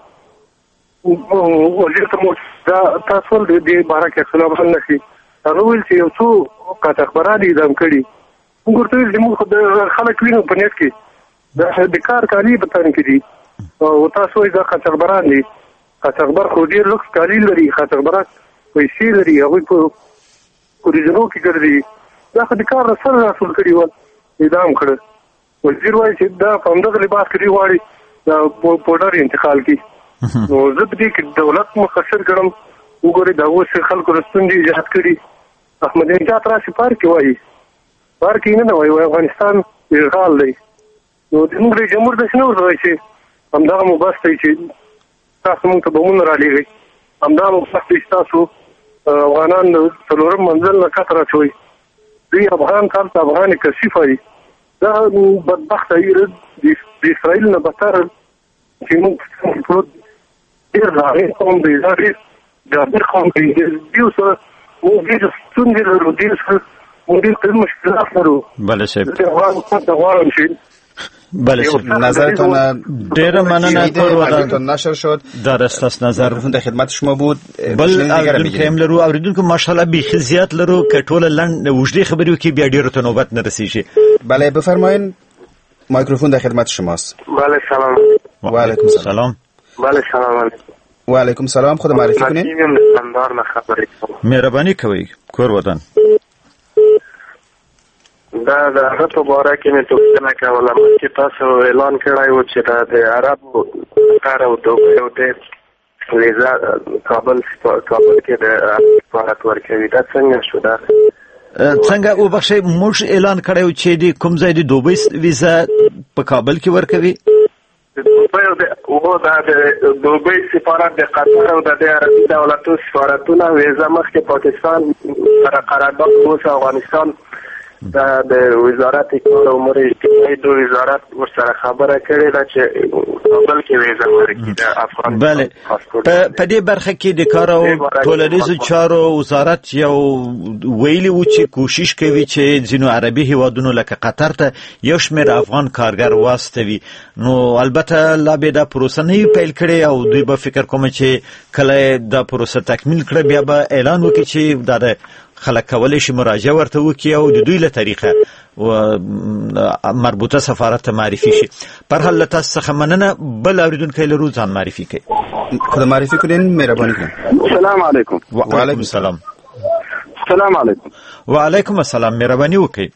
وزیر ته موږ دا تاسو د دې باره کې سلام نشي هغه ویل چې یو څو قاطع خبرات اعلان کړي موږ ورته ویل چې موږ خلک وینو په نیټ کې دا د کار کالي په تن کې دي او تاسو یې دا قاطع خبرات دي قاطع خبر خو ډیر لوکس کالي لري قاطع خبرات پیسې لري هغه په اوریجنو کې ګرځي دا د کار سره رسول کړي و اعلان کړ وزیر وایي چې دا په همدغه لباس کې دی غواړي دا پوډر انتقال کی نو زه دې کې دولت مخسر ګرم وګورئ دا اوس خلکو رستونجي ایجاد کړي احمد نژاد راشي پارک وایي پارک نه وایي افغانستان اشغال دی نو د موږ جمهور د شنو وایي چې همدغه مباحث دی چې تاسو موږ ته بمون را لېږئ همدغه مباحث دی چې تاسو افغانان څلورم منزل نه کتره شوي دوی افغان کار ته افغان کثیف وایي دا بدبخت ایران د اسرائیل نه بهتر چې موږ ډېر راغی قوم دی دا ډېر جابر قوم دی دیو سره موږ ډېر ستونزې لرو ډېر موږ ډېر مشکلات لرو بله صاحب افغان حکومت ته غواړم چې بله صاحب نظرتون ډېره مننه ودان نشر شد در استاس نظر در خدمت شما بود بل اوریدونکو هم لرو اوریدونکو ماشاءالله بیخي زیات لرو که ټوله لنډ وجدي خبرې وکړي بیا ډېرو ته نوبت نه رسیږي بله بفرمایید مایکروفون در خدمت شماست بله سلام و علیکم السلام بله سلام علیکم و علیکم السلام خود معرفی کنید مهربانی کوي کور ودان دا د هغه په باره کې مې پوښتنه کوله چې تاسو اعلان کړی و چې د عربو کار او دوبۍ او د لیزا کابل کې د سفارت ورکوي دا څنګه شو دا څنګه وبخښئ موږ اعلان کړی و چې د کوم ځای د دوبۍ ویزا په کابل کې ورکوي دا د دوبۍ سفارت د قطر او د عربي دولتو سفارتونه ویزا مخکې پاکستان سره قرارداد اوس افغانستان د وزارت کار او امور اجتماعي د وزارت ورسره خبره کړې ده چې کابل کې ویزه ورکړي د افغان پاسپورت. په دې برخه کې د کار او ټولنیزو چارو وزارت یو ویلي و چې کوشش کوي چې ځینو عربي هیوادونو لکه قطر ته یو شمېر افغان کارګر واستوي. نو البته لا به دا پروسه نه پیل کړي او دوی به فکر کوم چې کله دا پروسه تکمیل کړي بیا به اعلان وکړي چې دا خلک کولی شي مراجعه ورته وکړي او د دوی له طریقه و مربوطه سفارت ته معرفي شي. پر حال تاسو څخه مننه. بل اوریدونکو لرو ځان معرفي کوي. خود معرفي کړئ. مهرباني کړئ. السلام علیکم. وعلیکم السلام. السلام علیکم. وعلیکم السلام. مهرباني وکړئ.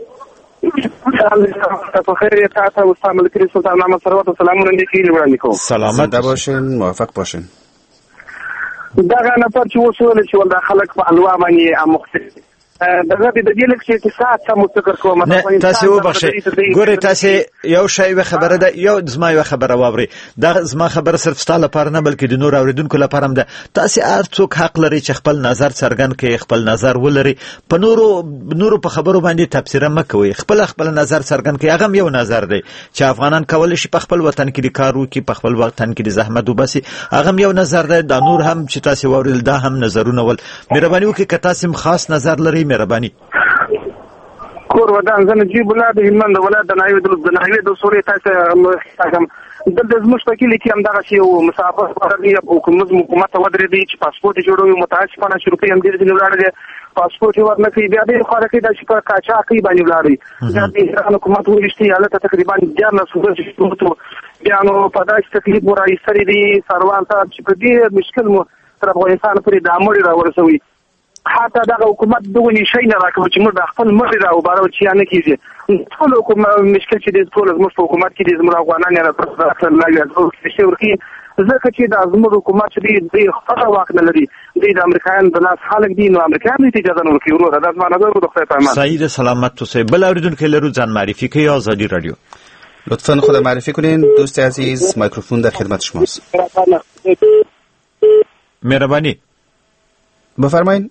تاسو خیر تاسو استاد ملکی سلطان محمد ثروت سلامونه لیکي وړاندې کوم. سلامت باشین. موفق باشین. دا غنه پر چې وسول چې ول خلک په الوا باندې مختلف دغه د دې لکه چې ساعت سم فکر کوم. نه تاسو وبخښئ. ګوره تاسو یو شی خبره ده یو زما یو خبره واوري. دا زما خبره صرف ستاسو لپاره نه بلکې د نور اوریدونکو لپاره هم ده. تاسو هر څوک حق لري چې خپل نظر څرګند کړي، خپل نظر ولري. په نورو په خبرو باندې تبصره مکوئ. خپل نظر څرګند کړئ. هغه یو نظر دی چې افغانان کولای شي په خپل وطن کې کار وکړي، په خپل وطن کې د زحمت وباسي. هغه یو نظر دی. دا نور هم چې تاسو واورل دا هم نظرونه ول. مهرباني وکړئ که تاسو خاص نظر لري مهرباني. کور ودان زنه جیب ولاد هلمند ولاد د نایو د سوري تاسو هم د زموږ په کې لیکم دغه شی او مسافر فرضي حکومت ودرې دی چې پاسپورت جوړوي. متاسفانه شروع هم ډیر ځینې ولاړ دي پاسپورت ورنه کوي. بیا دې خو راکې د شپه کاچا کوي باندې ولاړ دا د ایران حکومت ورشتي حالت تقریبا 14 صورت بیا نو په داسې تکلیف ورای سری دي سروان ته چې په دې مشکل مو تر افغانستان پورې د امر راورسوي. حتی دغه حکومت دغه شي نه راکوي چې موږ خپل مړی راو بارو چې نه کیږي. ټول حکومت مشکل چې د ټول زموږ په حکومت کې د زموږ افغانان نه راځي نه یو څه ورکی ځکه چې د زموږ حکومت چې د خپل واک نه لري د امریکایان د لاس خلک دي. نو امریکایان ته اجازه نه ورکوي. ورو دا زما نظر د خپل پیغام. سعید سلامت تو سه بل اوریدونکو لرو ځان معرفي کوي. آزادی رادیو. لطفاً خود معرفی کنین. دوست عزیز میکروفون در خدمت شماست. مهربانی بفرمایید.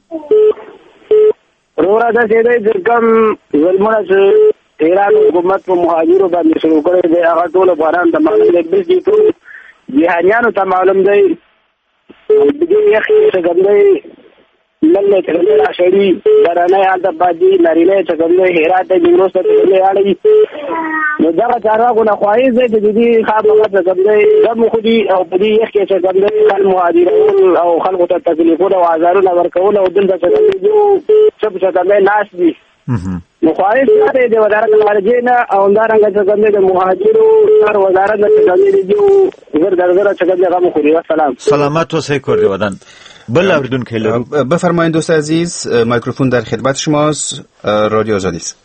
رورا دا چې د کم ظلمونه چې ایران حکومت په مهاجرو باندې شروع کړی دی هغه ټول افغانان د معلوم دی ټول جهانیانو ته معلوم دی. د دې یخي څنګه لله چې له شړی درانه حالت باندې نارینه چې ګمله هرات د نیمروز ته له اړې نو دا چارواکو خوایي زه د دې خبره ته ګمله دمو خو دي او په دې یخي چې ګمله خل مهاجرون او خلکو ته تکلیفونه او آزارونه ورکول او دلته چې یو څه څه د لاس دي نو خوایي سره د وزارت خارجه نه او اندارنګ چې ګمله د مهاجرو سر وزارت چې ګمله دی زر درزره چې ګمله غو خوري. والسلام. سلامت و سیکور ودان. بل اوریدونکو لرو. بفرمایید دوست عزیز میکروفون در خدمت شماست. رادیو آزادی است.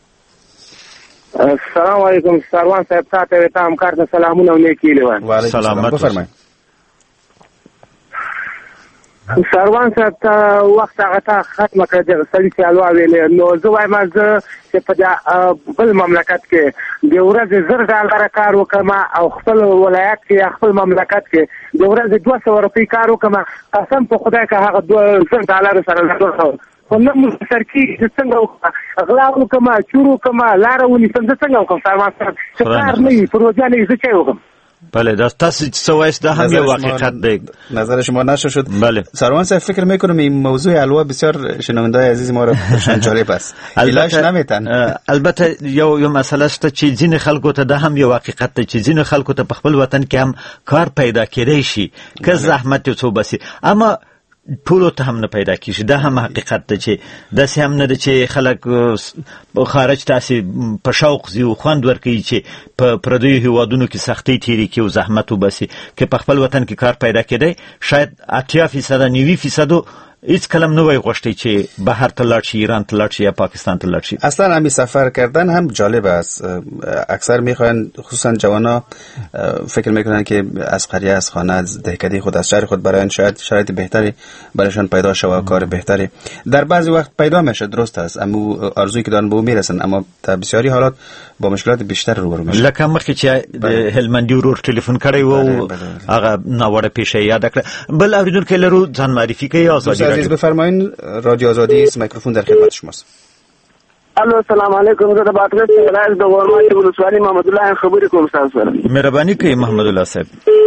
السلام علیکم سروان صاحب تاسو ته همکار ته سلامونه ولیکي لیوان. سلامت. بفرمایید. سروان صاحب ته وخت هغه ته ختمه کړه سړي سیالوا ویلې نو زه وایم چې په بل مملکت کې د ورځې $1000 کار وکم او خپل ولایت کې خپل مملکت کې د ورځې 200 روپۍ کار وکم. قسم په خدای که هغه $1000 سره نه خو نه مو سرکی څنګه غلا وکم چور وکم لار ونیسم څنګه وکم. سروان صاحب چې کار نه پروژه نه زه چای وکم. بله دا تاسو چې وایست دا هم یو حقیقت دی. نظر شما نشه شد. بله سروان صاحب فکر میکنم این موضوع الوا بسیار شنوندای عزیز ما رو جالب است. علاج نمیتن. البته یو مسئله است چې ځینې خلکو ته دا هم یو حقیقت دی چې ځینې خلکو ته په خپل وطن کې هم کار پیدا کېدای شي که زحمت یې څو بسي اما ټولو ته هم نه پیدا کیږي. دا هم حقیقت دی چې داسې هم نه ده چې خلک خارج تاسې په شوق ځي او خوند ورکوي چې په پردیو هیوادونو کې سختۍ تېرې کړي او زحمت وباسي. که په خپل وطن کې کار پیدا کېدی شاید 80% 90% هیچ کلم نوی غوشتی چه بهر تلاش شی، ایران تلاش شی یا پاکستان تلاش شی. اصلا همی سفر کردن هم جالب است. اکثر میخواین خصوصا جوانا فکر میکنن که از قریه از خانه از دهکده خود از شهر خود برای شاید شرایط بهتری برایشان پیدا شود، کار بهتری در بعضی وقت پیدا میشه، درست است، اما آرزویی که دارن به او میرسن، اما در بسیاری حالات با مشکلات بیشتر روبرو میشن. لکه مخکې چې هلمندي ورور ټلیفون کړی و هغه ناوړه پیښه یاد کړه. بل اوریدونکو لرو ځان معرفي کوي. آزادی عزیز بفرمایید. رادیو آزادی است، میکروفون در خدمت شماست. الو السلام علیکم. زه د باطرس راز د ورمای ولسوالي محمد الله خبرې کوم تاسو سره. مهرباني کوي محمد الله صاحب.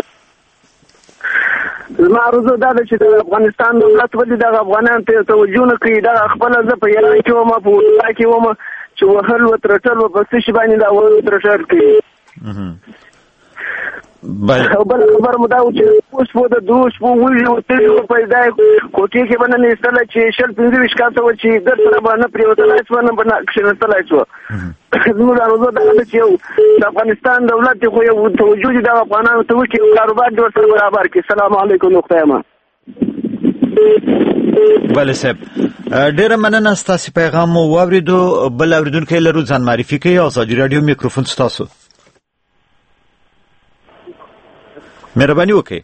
زما عرض دا ده چې د افغانستان دولت ولې د افغانانو ته توجه نه کوي. دا خپل زه په یوه کې وم په وطا کې وم چې وهل وترټل و په څه شي باندې دا وترټل کوي. بل خبر مو دا و چې اوس په د دوش په ویلي و تېږي پیدا کوټې کې به نه ایستله چې 15 کاله و چې ګر سره به نه پرېوتلی شوه نه به نه کښېنستلی شوه. زموږ عرضه دا ده چې یو د افغانستان دولت دی خو یو توجه دي د افغانانو ته وکړي کاروبار دې ورسره برابر کړي. السلام علیکم خدایمه. بله صاحب ډیره مننه ستاسو پیغام مو واوریدو. بل اوریدونکی لرو ځان معرفي کوي. ازادي رادیو میکروفون ستاسو. مهرباني وکړئ.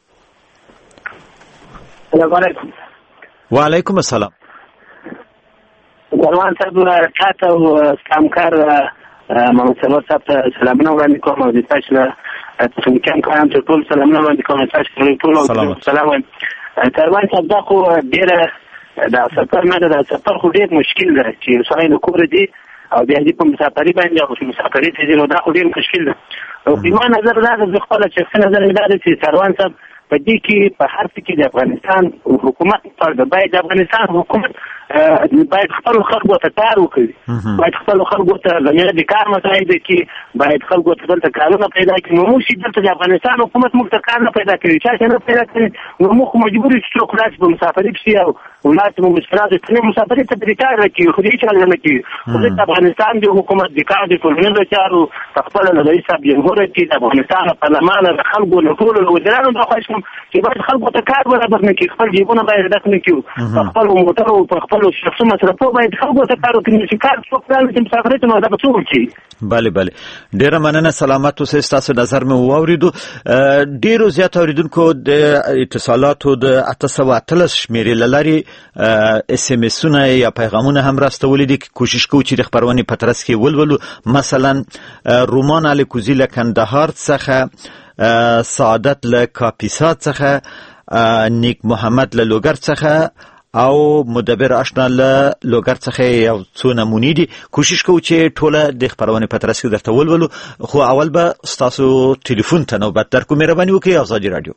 السلام علیکم. وعلیکم السلام. ګلوان صاحب تاسو او سلامکار محمد صبر صاحب ته سلامونه وړاندې کوم او د تاسو له څنګه کارم ته ټول سلامونه وړاندې کوم. تاسو ټول سلام وایم. ګلوان صاحب دا خو ډیره دا سفر نه دا سفر خو ډیر مشکل دی چې سړی نو کور دی او بیا دې په مسافرۍ باندې او مسافرۍ ته نو دا خو ډیر مشکل دی. او په ما نظر دا د خپل شخصي نظر مې دا دی چې سروان صاحب په دې کې په هر څه کې د افغانستان حکومت پر باید د افغانستان حکومت باید خپل خلکو ته کار وکړي. باید خپل خلکو ته زمینه د کار مسایل کې باید خلکو ته دلته کارونه پیدا کړي. نو موږ چې دلته د افغانستان حکومت موږ ته کار نه پیدا کوي چې نه پیدا کوي نو موږ مجبور یو چې خلاص په مسافرۍ پسې او ولایت مو مسافرات ته مسافرۍ ته پریکار راکړي. خو دې چې نه کوي خو د افغانستان د حکومت د کار د ټولنیزو چارو خپل له رئیس صاحب جمهور کې د افغانستان پارلمان د خلکو له ټولو وزیرانو د خواهش کوم چې باید خلکو ته کار برابر نه کړي. خپل جیبونه باید ډک نه کړي. خپل موټر او خپل شخصي مصرفونه باید خلکو ته کار وکړي چې کار څوک راځي چې مسافرۍ ته نو دا به څوک کوي. بله بله ډیره مننه. سلامت اوسئ. ستاسو نظر مې واوریدو. ډیرو زیات اوریدونکو د اتصالاتو د 813 شمیرې له لارې اس ام اسونه یا پیغامونه هم راستولي دي. کوشش کوو چې د خبرونې په ترڅ کې ولولو. مثلا رومان الکوزی له کندهار څخه، سعادت له کاپیسا څخه، نیک محمد له لوګر څخه او مدبر آشنا له لوګر څخه یو څو نمونې دي. کوشش کوو چې ټوله د خبرونې په ترڅ کې درته ولولو. خو اول به ستاسو ټلیفون ته نوبت درکو. مهرباني وکړئ. ازادي رادیو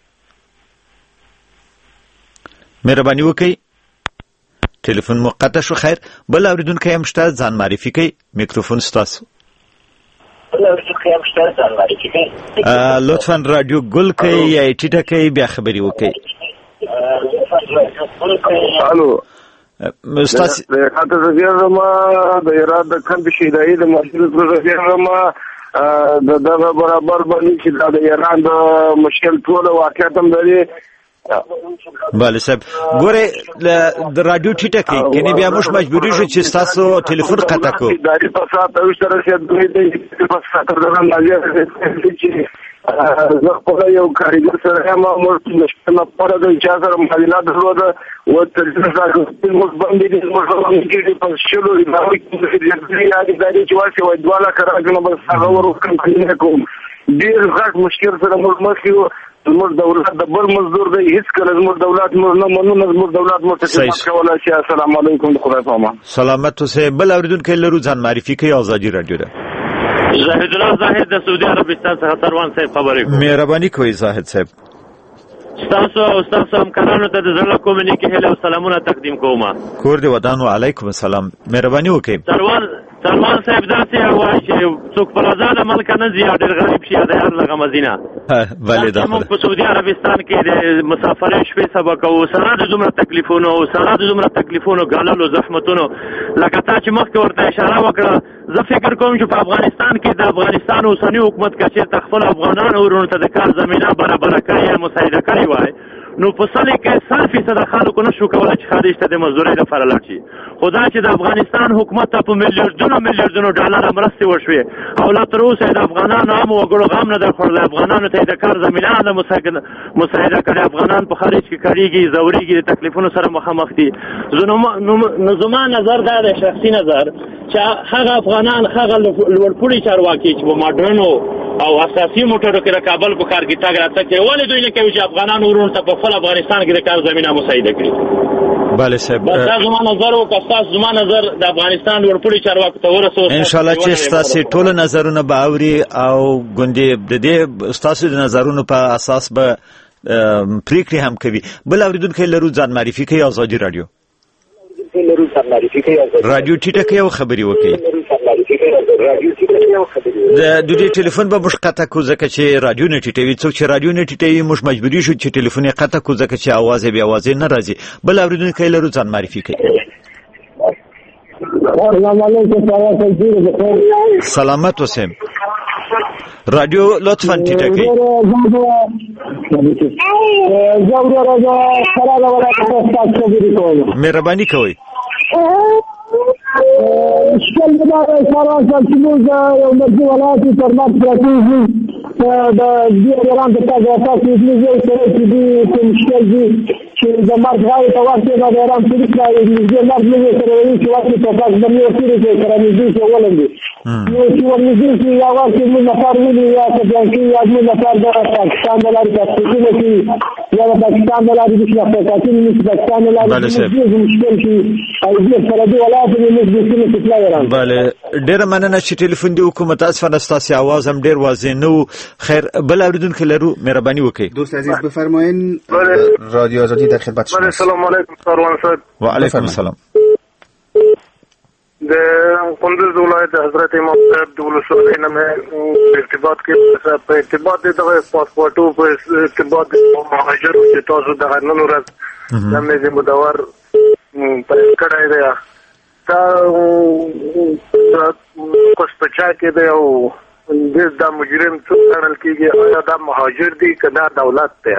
مهرباني وکړئ. ټلیفون مقطع شو. خیر بل اوریدونکی هم شته. ځان معرفي کوي. میکروفون ستاسو. لطفاً رادیو ګل کوي یا ټیټه کوي بیا خبري وکړي. الو استاد خاطر زیرما د اراده کم شیدای د مسجد زیرما د برابر باندې چې د ایران د مشکل ټول واقعیت هم لري. بله صاحب ګوره د رادیو ټیټه کوي کني بیا موږ مجبوری شو چې تاسو ټلیفون قطع کو. داري په سات او سره چې دوی په سات درنه راځي چې زه په یو کاریګر سره ما موږ نشته په د اجازه مخالفت درلوده او تر څو چې موږ باندې د موږ کې په شلو ادارې کې داري چې واسي وای دواله کراګنه بل هغه ورکړم کوم ډیر غټ مشکل سره موږ مخکې زموږ دولت د بل مزدور دی. هیڅ کله زموږ دولت موږ نه منو. زموږ دولت موږ ته خدمت کولای شي. السلام علیکم. خدای پامان. سلامت اوسئ. بل اوریدونکو لرو ځان معرفي کوي. ازادي رادیو ده. زاهد الله زاهد د سعودي عربستان څخه سروان صاحب خبرې کوم. مهرباني کوئ زاهد صاحب. تاسو همکارانو ته د زړه کومې نیکې هیلې او سلامونه تقدیم کوم. کور دې ودان. وعلیکم السلام. مهرباني وکړئ. سروان صاحب داسې وایي چې څوک پر آزاده ملک نه ځي او ډېر غریب شي د هر لغه مدینه. بله دا موږ په سعودي عربستان کې د مسافرۍ شپې سبا کوو. سره د دومره تکلیفونو او سره د دومره تکلیفونو ګاللو زحمتونو لکه تا چې مخکې ورته اشاره وکړه. زه فکر کوم چې په افغانستان کې د افغانستان اوسني حکومت که چېرته خپل افغانانو ورونو ته د کار زمینه برابره کړې یا مساعده کړې وای نو په سلې کې 100% خلکو نشو کولی چې خارج ته د مزدورۍ لپاره لاړ شي. خو دا چې د افغانستان حکومت ته په میلیاردونو ډالره مرستې وشوې او لا تر اوسه د افغانانو عامو وګړو غم نه در خوړلی. افغانانو ته یې د کار زمینه نه مساعده کړې. افغانان په خارج کې کړېږي ځورېږي د تکلیفونو سره مخامخ دي. نو زما نظر دا دی شخصي نظر چې هغه افغانان هغه لوړپوړي چارواکي چې په ماډرنو او اساسي موټرو کې د کابل په کار کې تګ راتګ کوي ولې دوی نه کوي چې افغانان ورونو ته په خپل افغانستان کې د کار زمينه مساعده کړي. بله صاحب بس زما نظر او کستا زما نظر د افغانستان ورپوړي چارواکو ته ورسو ان شاء الله چې تاسو ټول نظرونه به اوري او ګوندې د دې تاسو د نظرونو په اساس به پریکړې هم کوي. بل اوریدونکو لرو ځان معرفي کوي آزادي رادیو ټیټه کوي او خبري وکړي. د دې ټلیفون به مش قطع کو ځکه چې رادیو نه ټیټوي. څوک چې رادیو نه ټیټوي مش مجبوری شو چې ټلیفون یې قطع کو ځکه چې आवाज به आवाज نه راځي. بل اوریدونکو لرو ځان معرفي کوي. سلامت اوسئ. رادیو لطفاً ټیټه کړئ. مهرباني کوئ. مشکل دا سره چې موږ یو مرګ ولایت پر مات پراته د ایران د تاسو د دې سره چې دې مشکل دي چې د مرګ غوښتنه ته ورته د ایران پولیس راځي د مرګ نه سره وایي چې واکې په تاسو باندې وسیله چې کرامي چې ولندي نو چې ورنږدې چې یا واکې موږ نفر ولې یا چې یا موږ نفر د پاکستان د لارې تاسو کې یا د پاکستان د لارې د پاکستان د پاکستان د لارې مشکل چې او دې سره دی ولایت بله ډیره مننه چې ټلیفون دی حکومت اسفنه ستاسو आवाज هم ډیر واضح نو. خیر بل اوریدونکو لرو مهرباني وکړئ. دوست عزیز بفرمایید رادیو آزادی در خدمت شما. السلام علیکم سروان صاحب. و علیکم السلام. د کندز ولایت حضرت امام صاحب د ولسوالۍ نه ارتباط کې په ارتباط د پاسپورتو په ارتباط د مهاجرو چې تاسو د نن ورځ د مې مدور په کډای دی تا کوس پچا کې دی او د مجرم څو ګڼل کېږي آیا دا مهاجر دی که دا دولت دی؟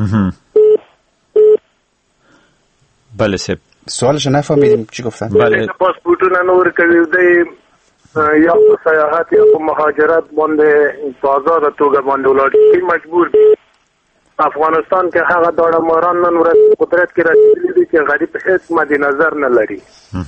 بله صاحب سوالش نفهمیدیم چی گفتن. بله پاسپورتونه نور کوي دی یا سیاحت یا مهاجرت باندې په آزاده توګه باندې ولاړ دي مجبور دي. افغانستان کې هغه داړه ماران نن ورځ قدرت کې راځي دي چې غریب هیڅ مد نظر نه لري.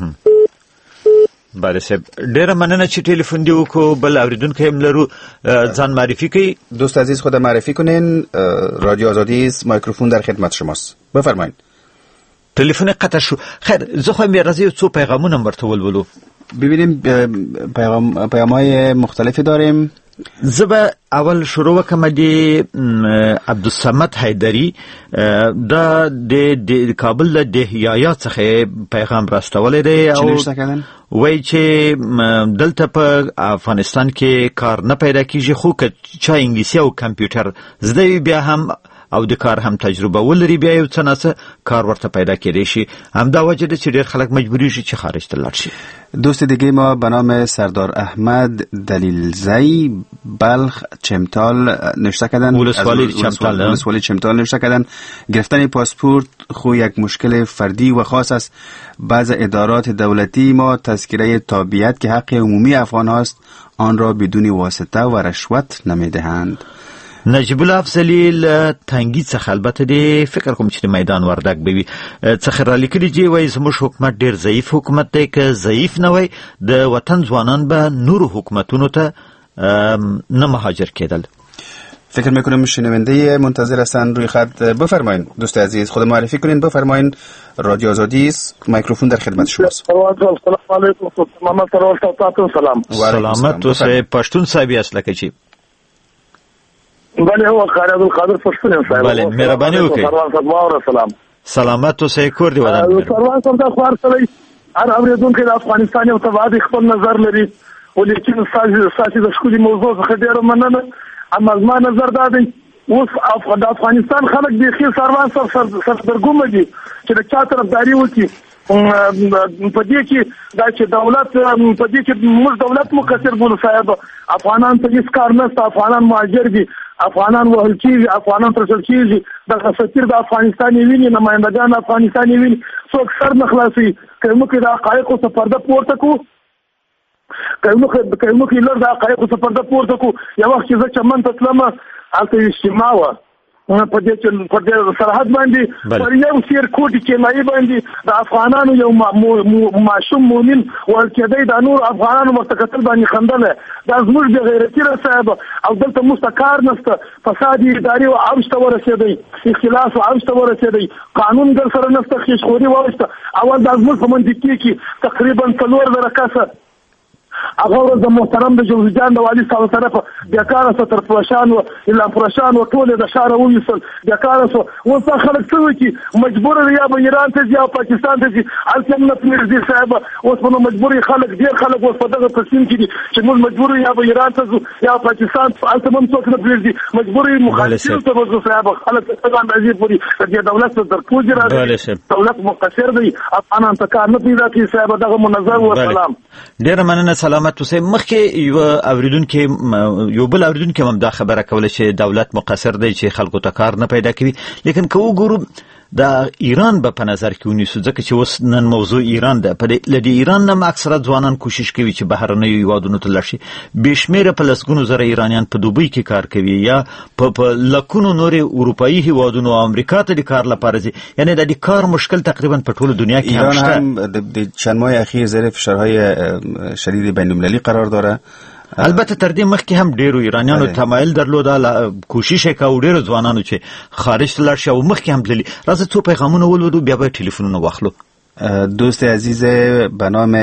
بله صاحب ډیره مننه چې ټلیفون دی وکړو. بل اوریدونکو هم لرو ځان معرفی کړئ. دوست عزیز خود معرفی کنین. رادیو آزادی میکروفون در خدمت شماست. بفرمایید. تلفن قطع شو. خیر زه خو مې راځي څو پیغامونه مرته ولولو. ببینیم پیام‌های مختلفی داریم. زبا اول شروع وکم دی عبدالصمد حیدری دا د کابل د دهیایا څخه پیغام راستولې دی او وای چې دلته په افغانستان کې کار نه پیدا کیږي خو که چا انګلیسي او کمپیوټر زده بیا هم او د کار هم تجربه ولري بیا یو څه نه کار ورته پیدا کېدی شي. همدا وجه ده چې ډېر خلک مجبوری شي چې خارج ته لاړ شي. دوست دیگه ما به نام سردار احمد دلیلزی بلخ چمتال نوشته کردن. ولسوالی چمتال نوشته کردن گرفتن پاسپورت خو یک مشکل فردی و خاص است. بعض ادارات دولتی ما تذکره تابعیت که حق عمومی افغان هاست آن را بدون واسطه و رشوت نمیدهند. نجیب الله افضلی له تنګي څخه البته دی فکر کوم چې میدان وردګ بوي څخه را لیکلي چې وایي زموږ حکومت ډیر ضعیف حکومت دی که ضعیف نه وای د وطن ځوانان به نور حکومتونو ته نه مهاجر کېدل. فکر میکنم شنونده منتظر هستن روی خط. بفرمایید دوست عزیز خود معرفی کنین. بفرمایید رادیو آزادی است میکروفون در خدمت شماست. سلام علیکم محمد سرور صاحب. سلامت اوسئ. پښتون صاحب یاست لکه چې بله هو خالد القادر پښتون صاحب. بله مهرباني وکړئ. سلامت اوسئ. کور دی ودان سروان صاحب دا خوار سره هر اوریدونکو د افغانستان یو تبعید خپل نظر لري ولیکن ساسي د شکولي موضوع څخه ډیره مننه. اما زما نظر دا دی اوس د افغانستان خلک بیخي سروان صاحب سردرګومه دي چې د چا طرفداري وکړي په دې کې دا چې دولت په دې کې موږ دولت مقصر بولو صاحب. افغانان ته هیڅ کار نشته. افغانان مهاجر دي. افغانان وهل کېږي. افغانان ترسل کېږي. د سفیر د افغانستان ویني نمایندګان افغانستان ویني څوک سر نه خلاصي. که موږ د حقایقو څخه پرده پورته کړو که موږ لږ د حقایقو څخه پرده پورته کړو. یو وخت چې زه چمن ته تلم هلته اجتماع وه په دې سرحد باندې پر یو سیر کوټي کیمایي باندې د افغانانو یو معصوم مؤمن ورکېدی د نور افغانانو مستقتل باندې خندله دا زموږ د غیرتي صاحب او دلته مستقار نشته فساد اداري او اوسته ورسېدی اختلاف او اوسته ورسېدی قانون در سره نشته خېشخوري واوسته اول د زموږ په منځ کې تقریبا 4,000 کسه هغه ورځ د محترم د جوزجان د والي صاحب طرف بیاکاره ستر فلشان او الا فرشان او ټول د شهر وېسل بیاکاره سو اوس خلک څه وکي مجبور یا به ایران ته یا پاکستان ته ځي الکم نه پنځه صاحب اوس په مجبوري خلک ډیر خلک اوس په دغه تصمیم کې دي چې موږ مجبور یا به ایران ته یا پاکستان الکم څوک نه پنځه مجبوري مخالفین ته وځو صاحب خلک څنګه اندازې پوری د دولت تر پوجي راځي دولت مقصر دی افغانان ته کار نه پیدا کوي صاحب دغه منظم و سلام ډیر مننه سلامت اوسئ. مخکې یو بل اوریدونکي هم دا خبره کوله چې دولت مقصر دی چې خلکو ته کار نه پیدا کوي لیکن که وګورو د ایران په نظر کې ونیسو ځکه چې اوس نن موضوع ایران ده په د ایران نه اکثره ځوانان کوشش کوي چې بهرنیو هیوادونو ته لاړ شي بېشمېره په لسګونو زره ایرانیان په دوبۍ کې کار کوي یا په لکونو نورې اروپایي هیوادونو او امریکا ته د کار لپاره ځي یعنی د کار مشکل تقریبا په ټول دنیا کې ایران هم د چند ماه اخیر زیر فشارهای شدید بین‌المللی قرار داره البته تر دې مخکې هم ډیرو ایرانیانو تمایل درلوده کوشش یې کاوه ډیرو ځوانانو چې خارج ته لاړ شي او مخکې هم تللي راځه څو پیغامونه ولولو بیا به تلفنونه واخلو. دوست عزیز به نام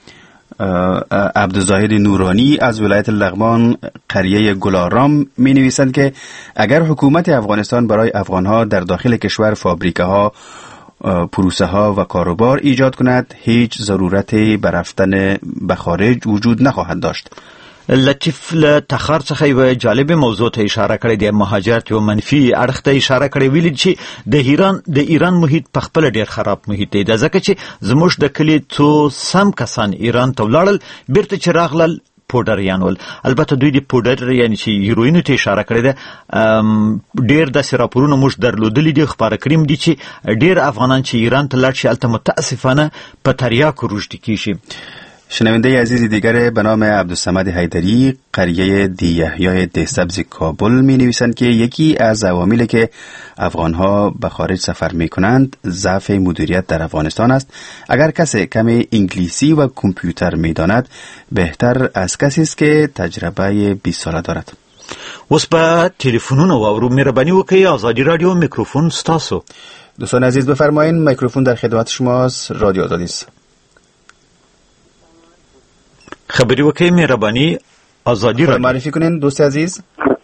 عبدالزاهد نورانی از ولایت لغمان قریه گلارام می نویسند که اگر حکومت افغانستان برای افغانها در داخل کشور فابریکه ها پروسه ها و کاروبار ایجاد کند هیچ ضرورتی به رفتن به خارج وجود نخواهد داشت. لطیف له تخار څخه یو جالب موضوع ته اشاره کړې د مهاجرت یو منفي اړخ ته اشاره کړې ویل چې د ایران محیط په خپل ډیر خراب محیط دی ځکه چې زموږ د کلی څو سم کسان ایران ته ولاړل بیرته چې راغلل پودریان ول البته دوی د پودر یعنی چې هیروین ته اشاره کړې ده ډیر د راپورونو موږ درلودلې دي خبره کړم دي چې ډیر افغانان چې ایران ته لاړ شي البته متاسفانه په تریاکو روشت کیږي. شنونده عزیز دیگر به نام عبدالصمد حیدری قریه دی یحیی دهسبز کابل می نویسند که یکی از عواملی که افغانها به خارج سفر می کنند ضعف مدیریت در افغانستان است. اگر کسی کمی انگلیسی و کامپیوتر می داند بهتر از کسی است که تجربه 20 ساله دارد. اوس په تلفنونو واورو مهرباني وکړئ آزادی رادیو میکروفون ستاسو. دوستان عزیز بفرمایید میکروفون در خدمت شماست رادیو آزادی است. خبری وکړئ مهرباني آزادی رادیو معرفی کنین دوست عزیز.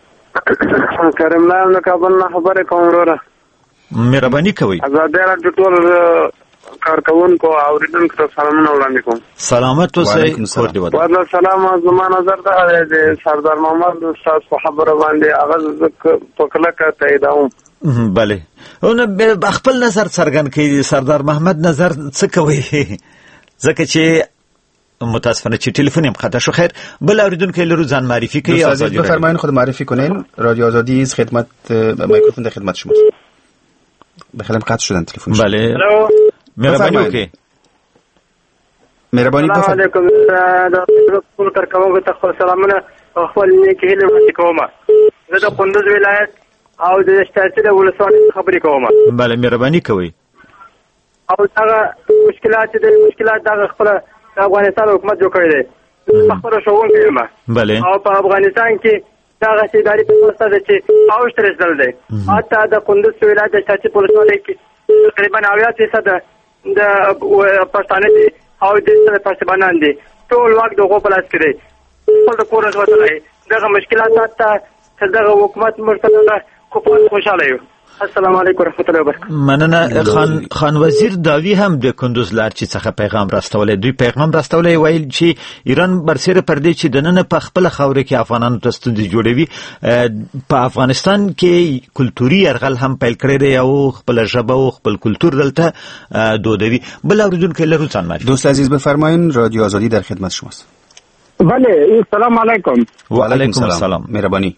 کریم الله نو کابل نه خبره کوم وروره مهرباني کوئ. آزادی رادیو ټول کارکونکو اوریدونکو ته سلامونه وړاندې کوم. سلامت اوسئ کور دې ودان. وعلیکم السلام زما نظر ده د سردار محمد استاد په خبره باندې هغه په کلکه تاییدوم. بله اون خپل نظر څرګند کړي سردار محمد نظر څه کوي ځکه چې متاسفانه چې تلفن هم قطع شو. خیر بل اوریدونکو لرو ځان معرفی کوي آزادی بفرمایید خود معرفی کنین رادیو آزادی از خدمت میکروفون در خدمت شماست. بخیرم قطع شدن تلفن. بله مهربانی وکړئ. مهرباني السلام علیکم ټول کارکونکو ته خپل سلامونه او خپل نیکی هیله وړاندې کوم. زه د کندوز ولایت او د شتاتي د ولسوالۍ خبرې کوم. بله مهرباني کوئ. او هغه مشکلات د خپل افغانستان حکومت جوړ کړی دی په خپل شوونکی یم. بله او په افغانستان کې دغه اداري پروسه ده چې اوښ ترسدل دی حتی د کندوز ولایت د شتاتي ولسوالۍ کې تقریبا 90% د پښتانه دي او د پښتنان دي ټول وخت دغه په لاس کې دی. خپل د کور ژوند دغه مشکلات ته دغه حکومت مرتبه کوپن خوشاله یو. السلام علیکم ورحمت الله وبرکاته. مننه خان وزیر داوی هم د کندوز لارچې څخه پیغام راستولې. دوی پیغام راستولې ویل چې ایران برسره پر دې چې دننه په خپل خوره کې افغانانو ته ستونزې جوړوي. په افغانستان کې کلتوري يرغل هم پیل کړی دی او خپل ژبه او خپل کلتور دلته دودوي. بل اوریدونکو لرو ځان معرفي. دوست عزیز بفرمایید رادیو آزادی در خدمت شماست. بله السلام علیکم. و علیکم السلام. مهربانی.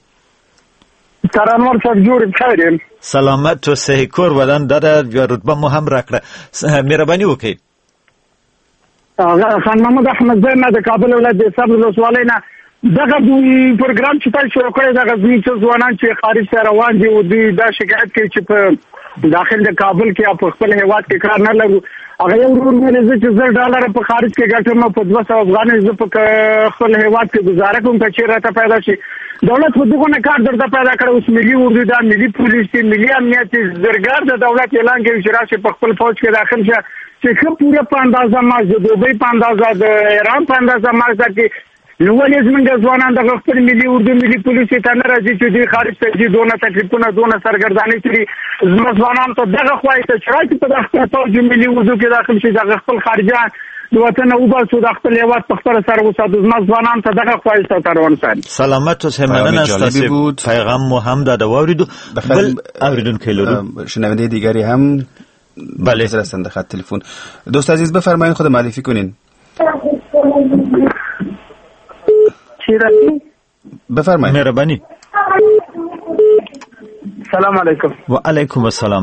ترانور صاحب جوړ بخیر. سلامت اوسئ کور ودان د رتبه مو هم راکړه. مهرباني وکړئ. خان محمد احمد زین د کابل ولایت د سبز ولسوالۍ نه دغه پروګرام چې تاسو شروع کړی دغه ځینې ځوانان چې خارج ته روان دي او دوی دا شکایت کوي چې په داخل د کابل کې په خپل هیواد کې کار نه لرو. هغه یو ورور مې چې $10 په خارج کې ګټم په 200 افغانۍ زه په خپل هیواد کې گزاره کوم چې راته پیدا شي. دولت خو دغه کار درته پیدا کړ. اوس ملي اردو دا ملي پولیس دی ملي امنیت زرګر د دولت اعلان کوي چې راشي په خپل فوج کې داخل شه چې خو پوره په اندازه ما د دوبۍ په اندازه د ایران په اندازه ما ځکه نو ولې زمونږ ځوانان د خپل ملي اردو ملي پولیس ته نه راځي چې دوی خارج ته ځي دونه تکلیفونه دونه سرګردانۍ کوي. زموږ ځوانان ته دغه خوای ته چې په دغه فوج ملي اردو کې داخل شي د خپل خارجان د وطن او باسو د خپل هیواد په خپل سره وساتو. زموږ ځوانان ته دغه خوای ته روان ساتي. سلامت اوسه مننه ستاسو پیغام مهم ده واوریدو. بل اوریدونکو لرو شنونده دیگری هم بله هستند در خط تلفن. دوست عزیز بفرمایید خود معرفی کنین. بفرمایید. مهربانی. سلام علیکم. و علیکم السلام.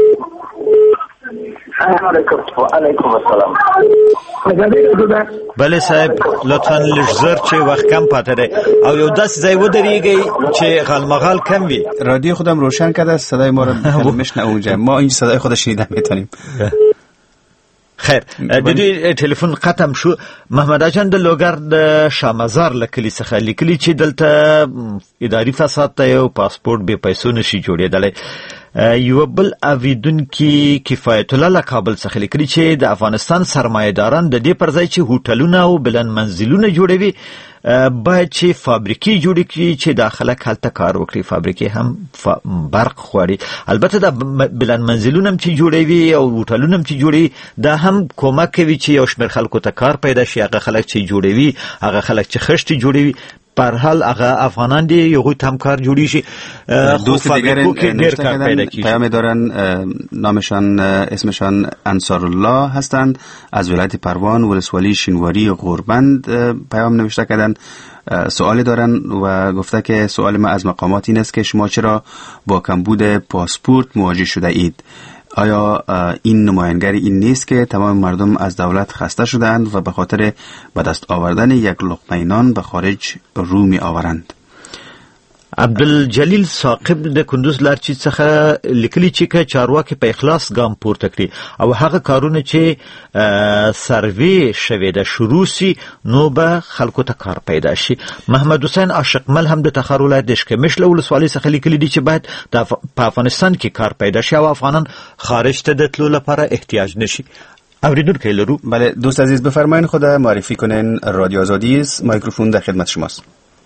بله صاحب لطفا لږ چې وخت کم پاتې دی او یو داسې ځای ودرېږئ چې غالمغال کم وي. رادیو خودم روشن کرده صدای ما رو میشنوه اونجا ما این صدای خود شنیدن میتونیم. خیر د دې ټلیفون ختم شو. محمد اجان د لوګر د شامزار لکلی څخه لیکلی چې دلته اداري فساد ته یو پاسپورت به پیسو نشي جوړېدلی. یو بل اوریدونکي کفایت الله له کابل څخه لیکلی چې د افغانستان سرمایه‌داران د دې پر ځای چې هوټلونه او بلند منزلونه جوړوي باید چې فابریکې جوړې کړي چې داخله هلته کار وکړي. فابریکې هم برق غواړي. البته د بلند منزلونه هم چې جوړوي او هوټلونه هم چې جوړوي دا هم کومک کوي چې یو شمېر خلکو ته کار پیدا شي. هغه خلک چې جوړوي هغه خلک چې خشتي جوړوي پر حال هغه افغانان دی یو هم کار جوړی شي. دوست دیگر پیام دارن نامشان اسمشان انصار الله هستند از ولایت پروان ولسوالی شینواری غوربند پیام نوشته کردن. سوالی دارن و گفته که سوال ما از مقامات این است که شما چرا با کمبود پاسپورت مواجه شده اید؟ آیا این نمایانگر این نیست که تمام مردم از دولت خسته شدند و به خاطر به دست آوردن یک لقمه نان به خارج رو می آورند؟ عبدالجلیل ثاقب د کندوز لارچی څخه لیکلی چې که چارواکي په اخلاص ګام پورته کړي او هغه کارونه چې سروې شوی د شروع سي نو به خلکو ته کار پیدا شي. محمد حسین عاشقمل هم د تخار ولایت د شکمش ولسوالۍ څخه لیکلی دی چې باید په افغانستان کې کار پیدا شي او افغانان خارج ته د تلو لپاره احتیاج نشي. اوریدونکو لرو. بله دوست عزیز بفرمایید خود معرفی کنین. رادیو آزادی است. میکروفون در خدمت شماست.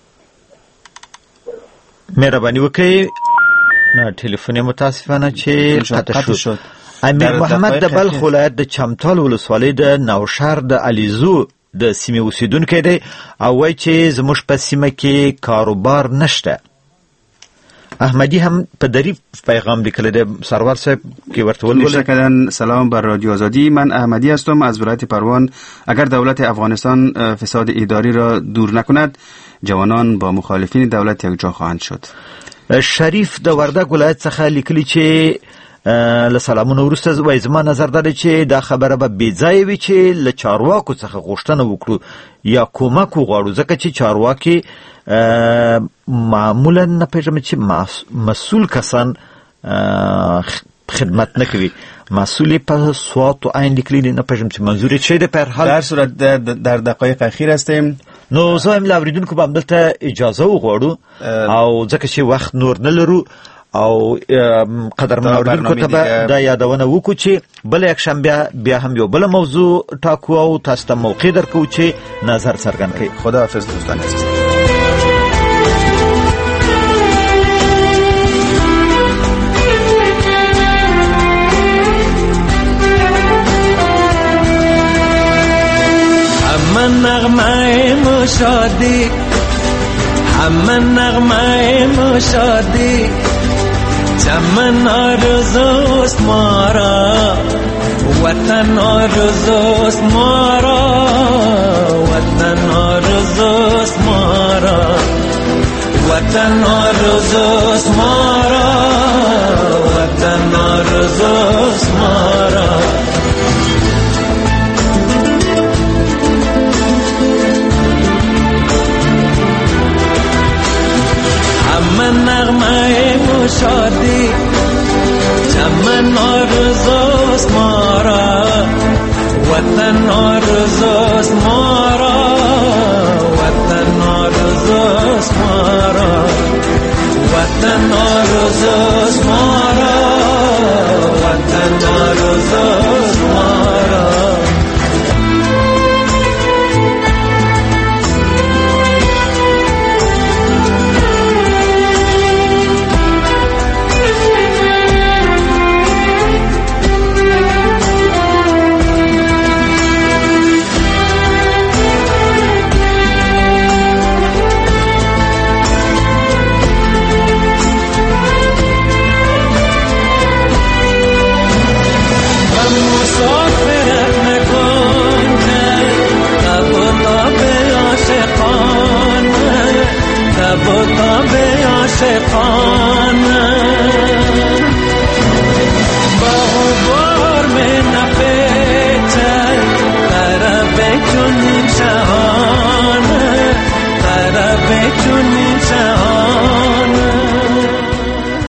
مهربانی وکړئ. نه ټلیفون متاسفانه چې قطع شد. امیر محمد د بلخ ولایت د چمتال ولسوالۍ د نوشهر د علیزو د سیمې اوسیدونکی دی او وایي چې زموږ په سیمه کې کاروبار نشته. احمدی هم په دری پیغام لیکلی دی. سرور صاحب که ورته ولولئ. سلام بر رادیو آزادی. من احمدی هستم از ولایت پروان. اگر دولت افغانستان فساد اداری را دور نکند جوانان با مخالفین دولت یک جا خواهند شد. شریف د وردګ ولایت څخه لیکلی چې له سلامونو وروسته وایي زما نظر دا دی چې دا خبره به بې ځایه وي چې له چارواکو څخه غوښتنه وکړو یا کومک وغواړو ځکه چې چارواکي معمولا نه پېژنم چې مسؤل کسان خدمت نه کوي. مسئولی په سوات و عین لیکلی نه پېژنم چې منظور چی دی. په هر در صورت در دقایق اخیر هستیم نو زه هم له اوریدونکو به همدلته اجازه وغواړو او ځکه چې وخت نور نه لرو او قدرمن اوریدونکو ته به دا یادونه وکړو چې بله یکشنبه بیا هم یو بله موضوع ټاکو او تاسو ته موقع درکوو چې نظر څرګند کړئ. خداحافظ دوستان عزیز. نغمه مشادی همه نغمه مشادی چمن آرزوست ما را وطن آرزوست ما را وطن آرزوست ما را وطن آرزوست ما را وطن آرزوست ما را وطن آرزوست ما را، وطن آرزوست ما را، وطن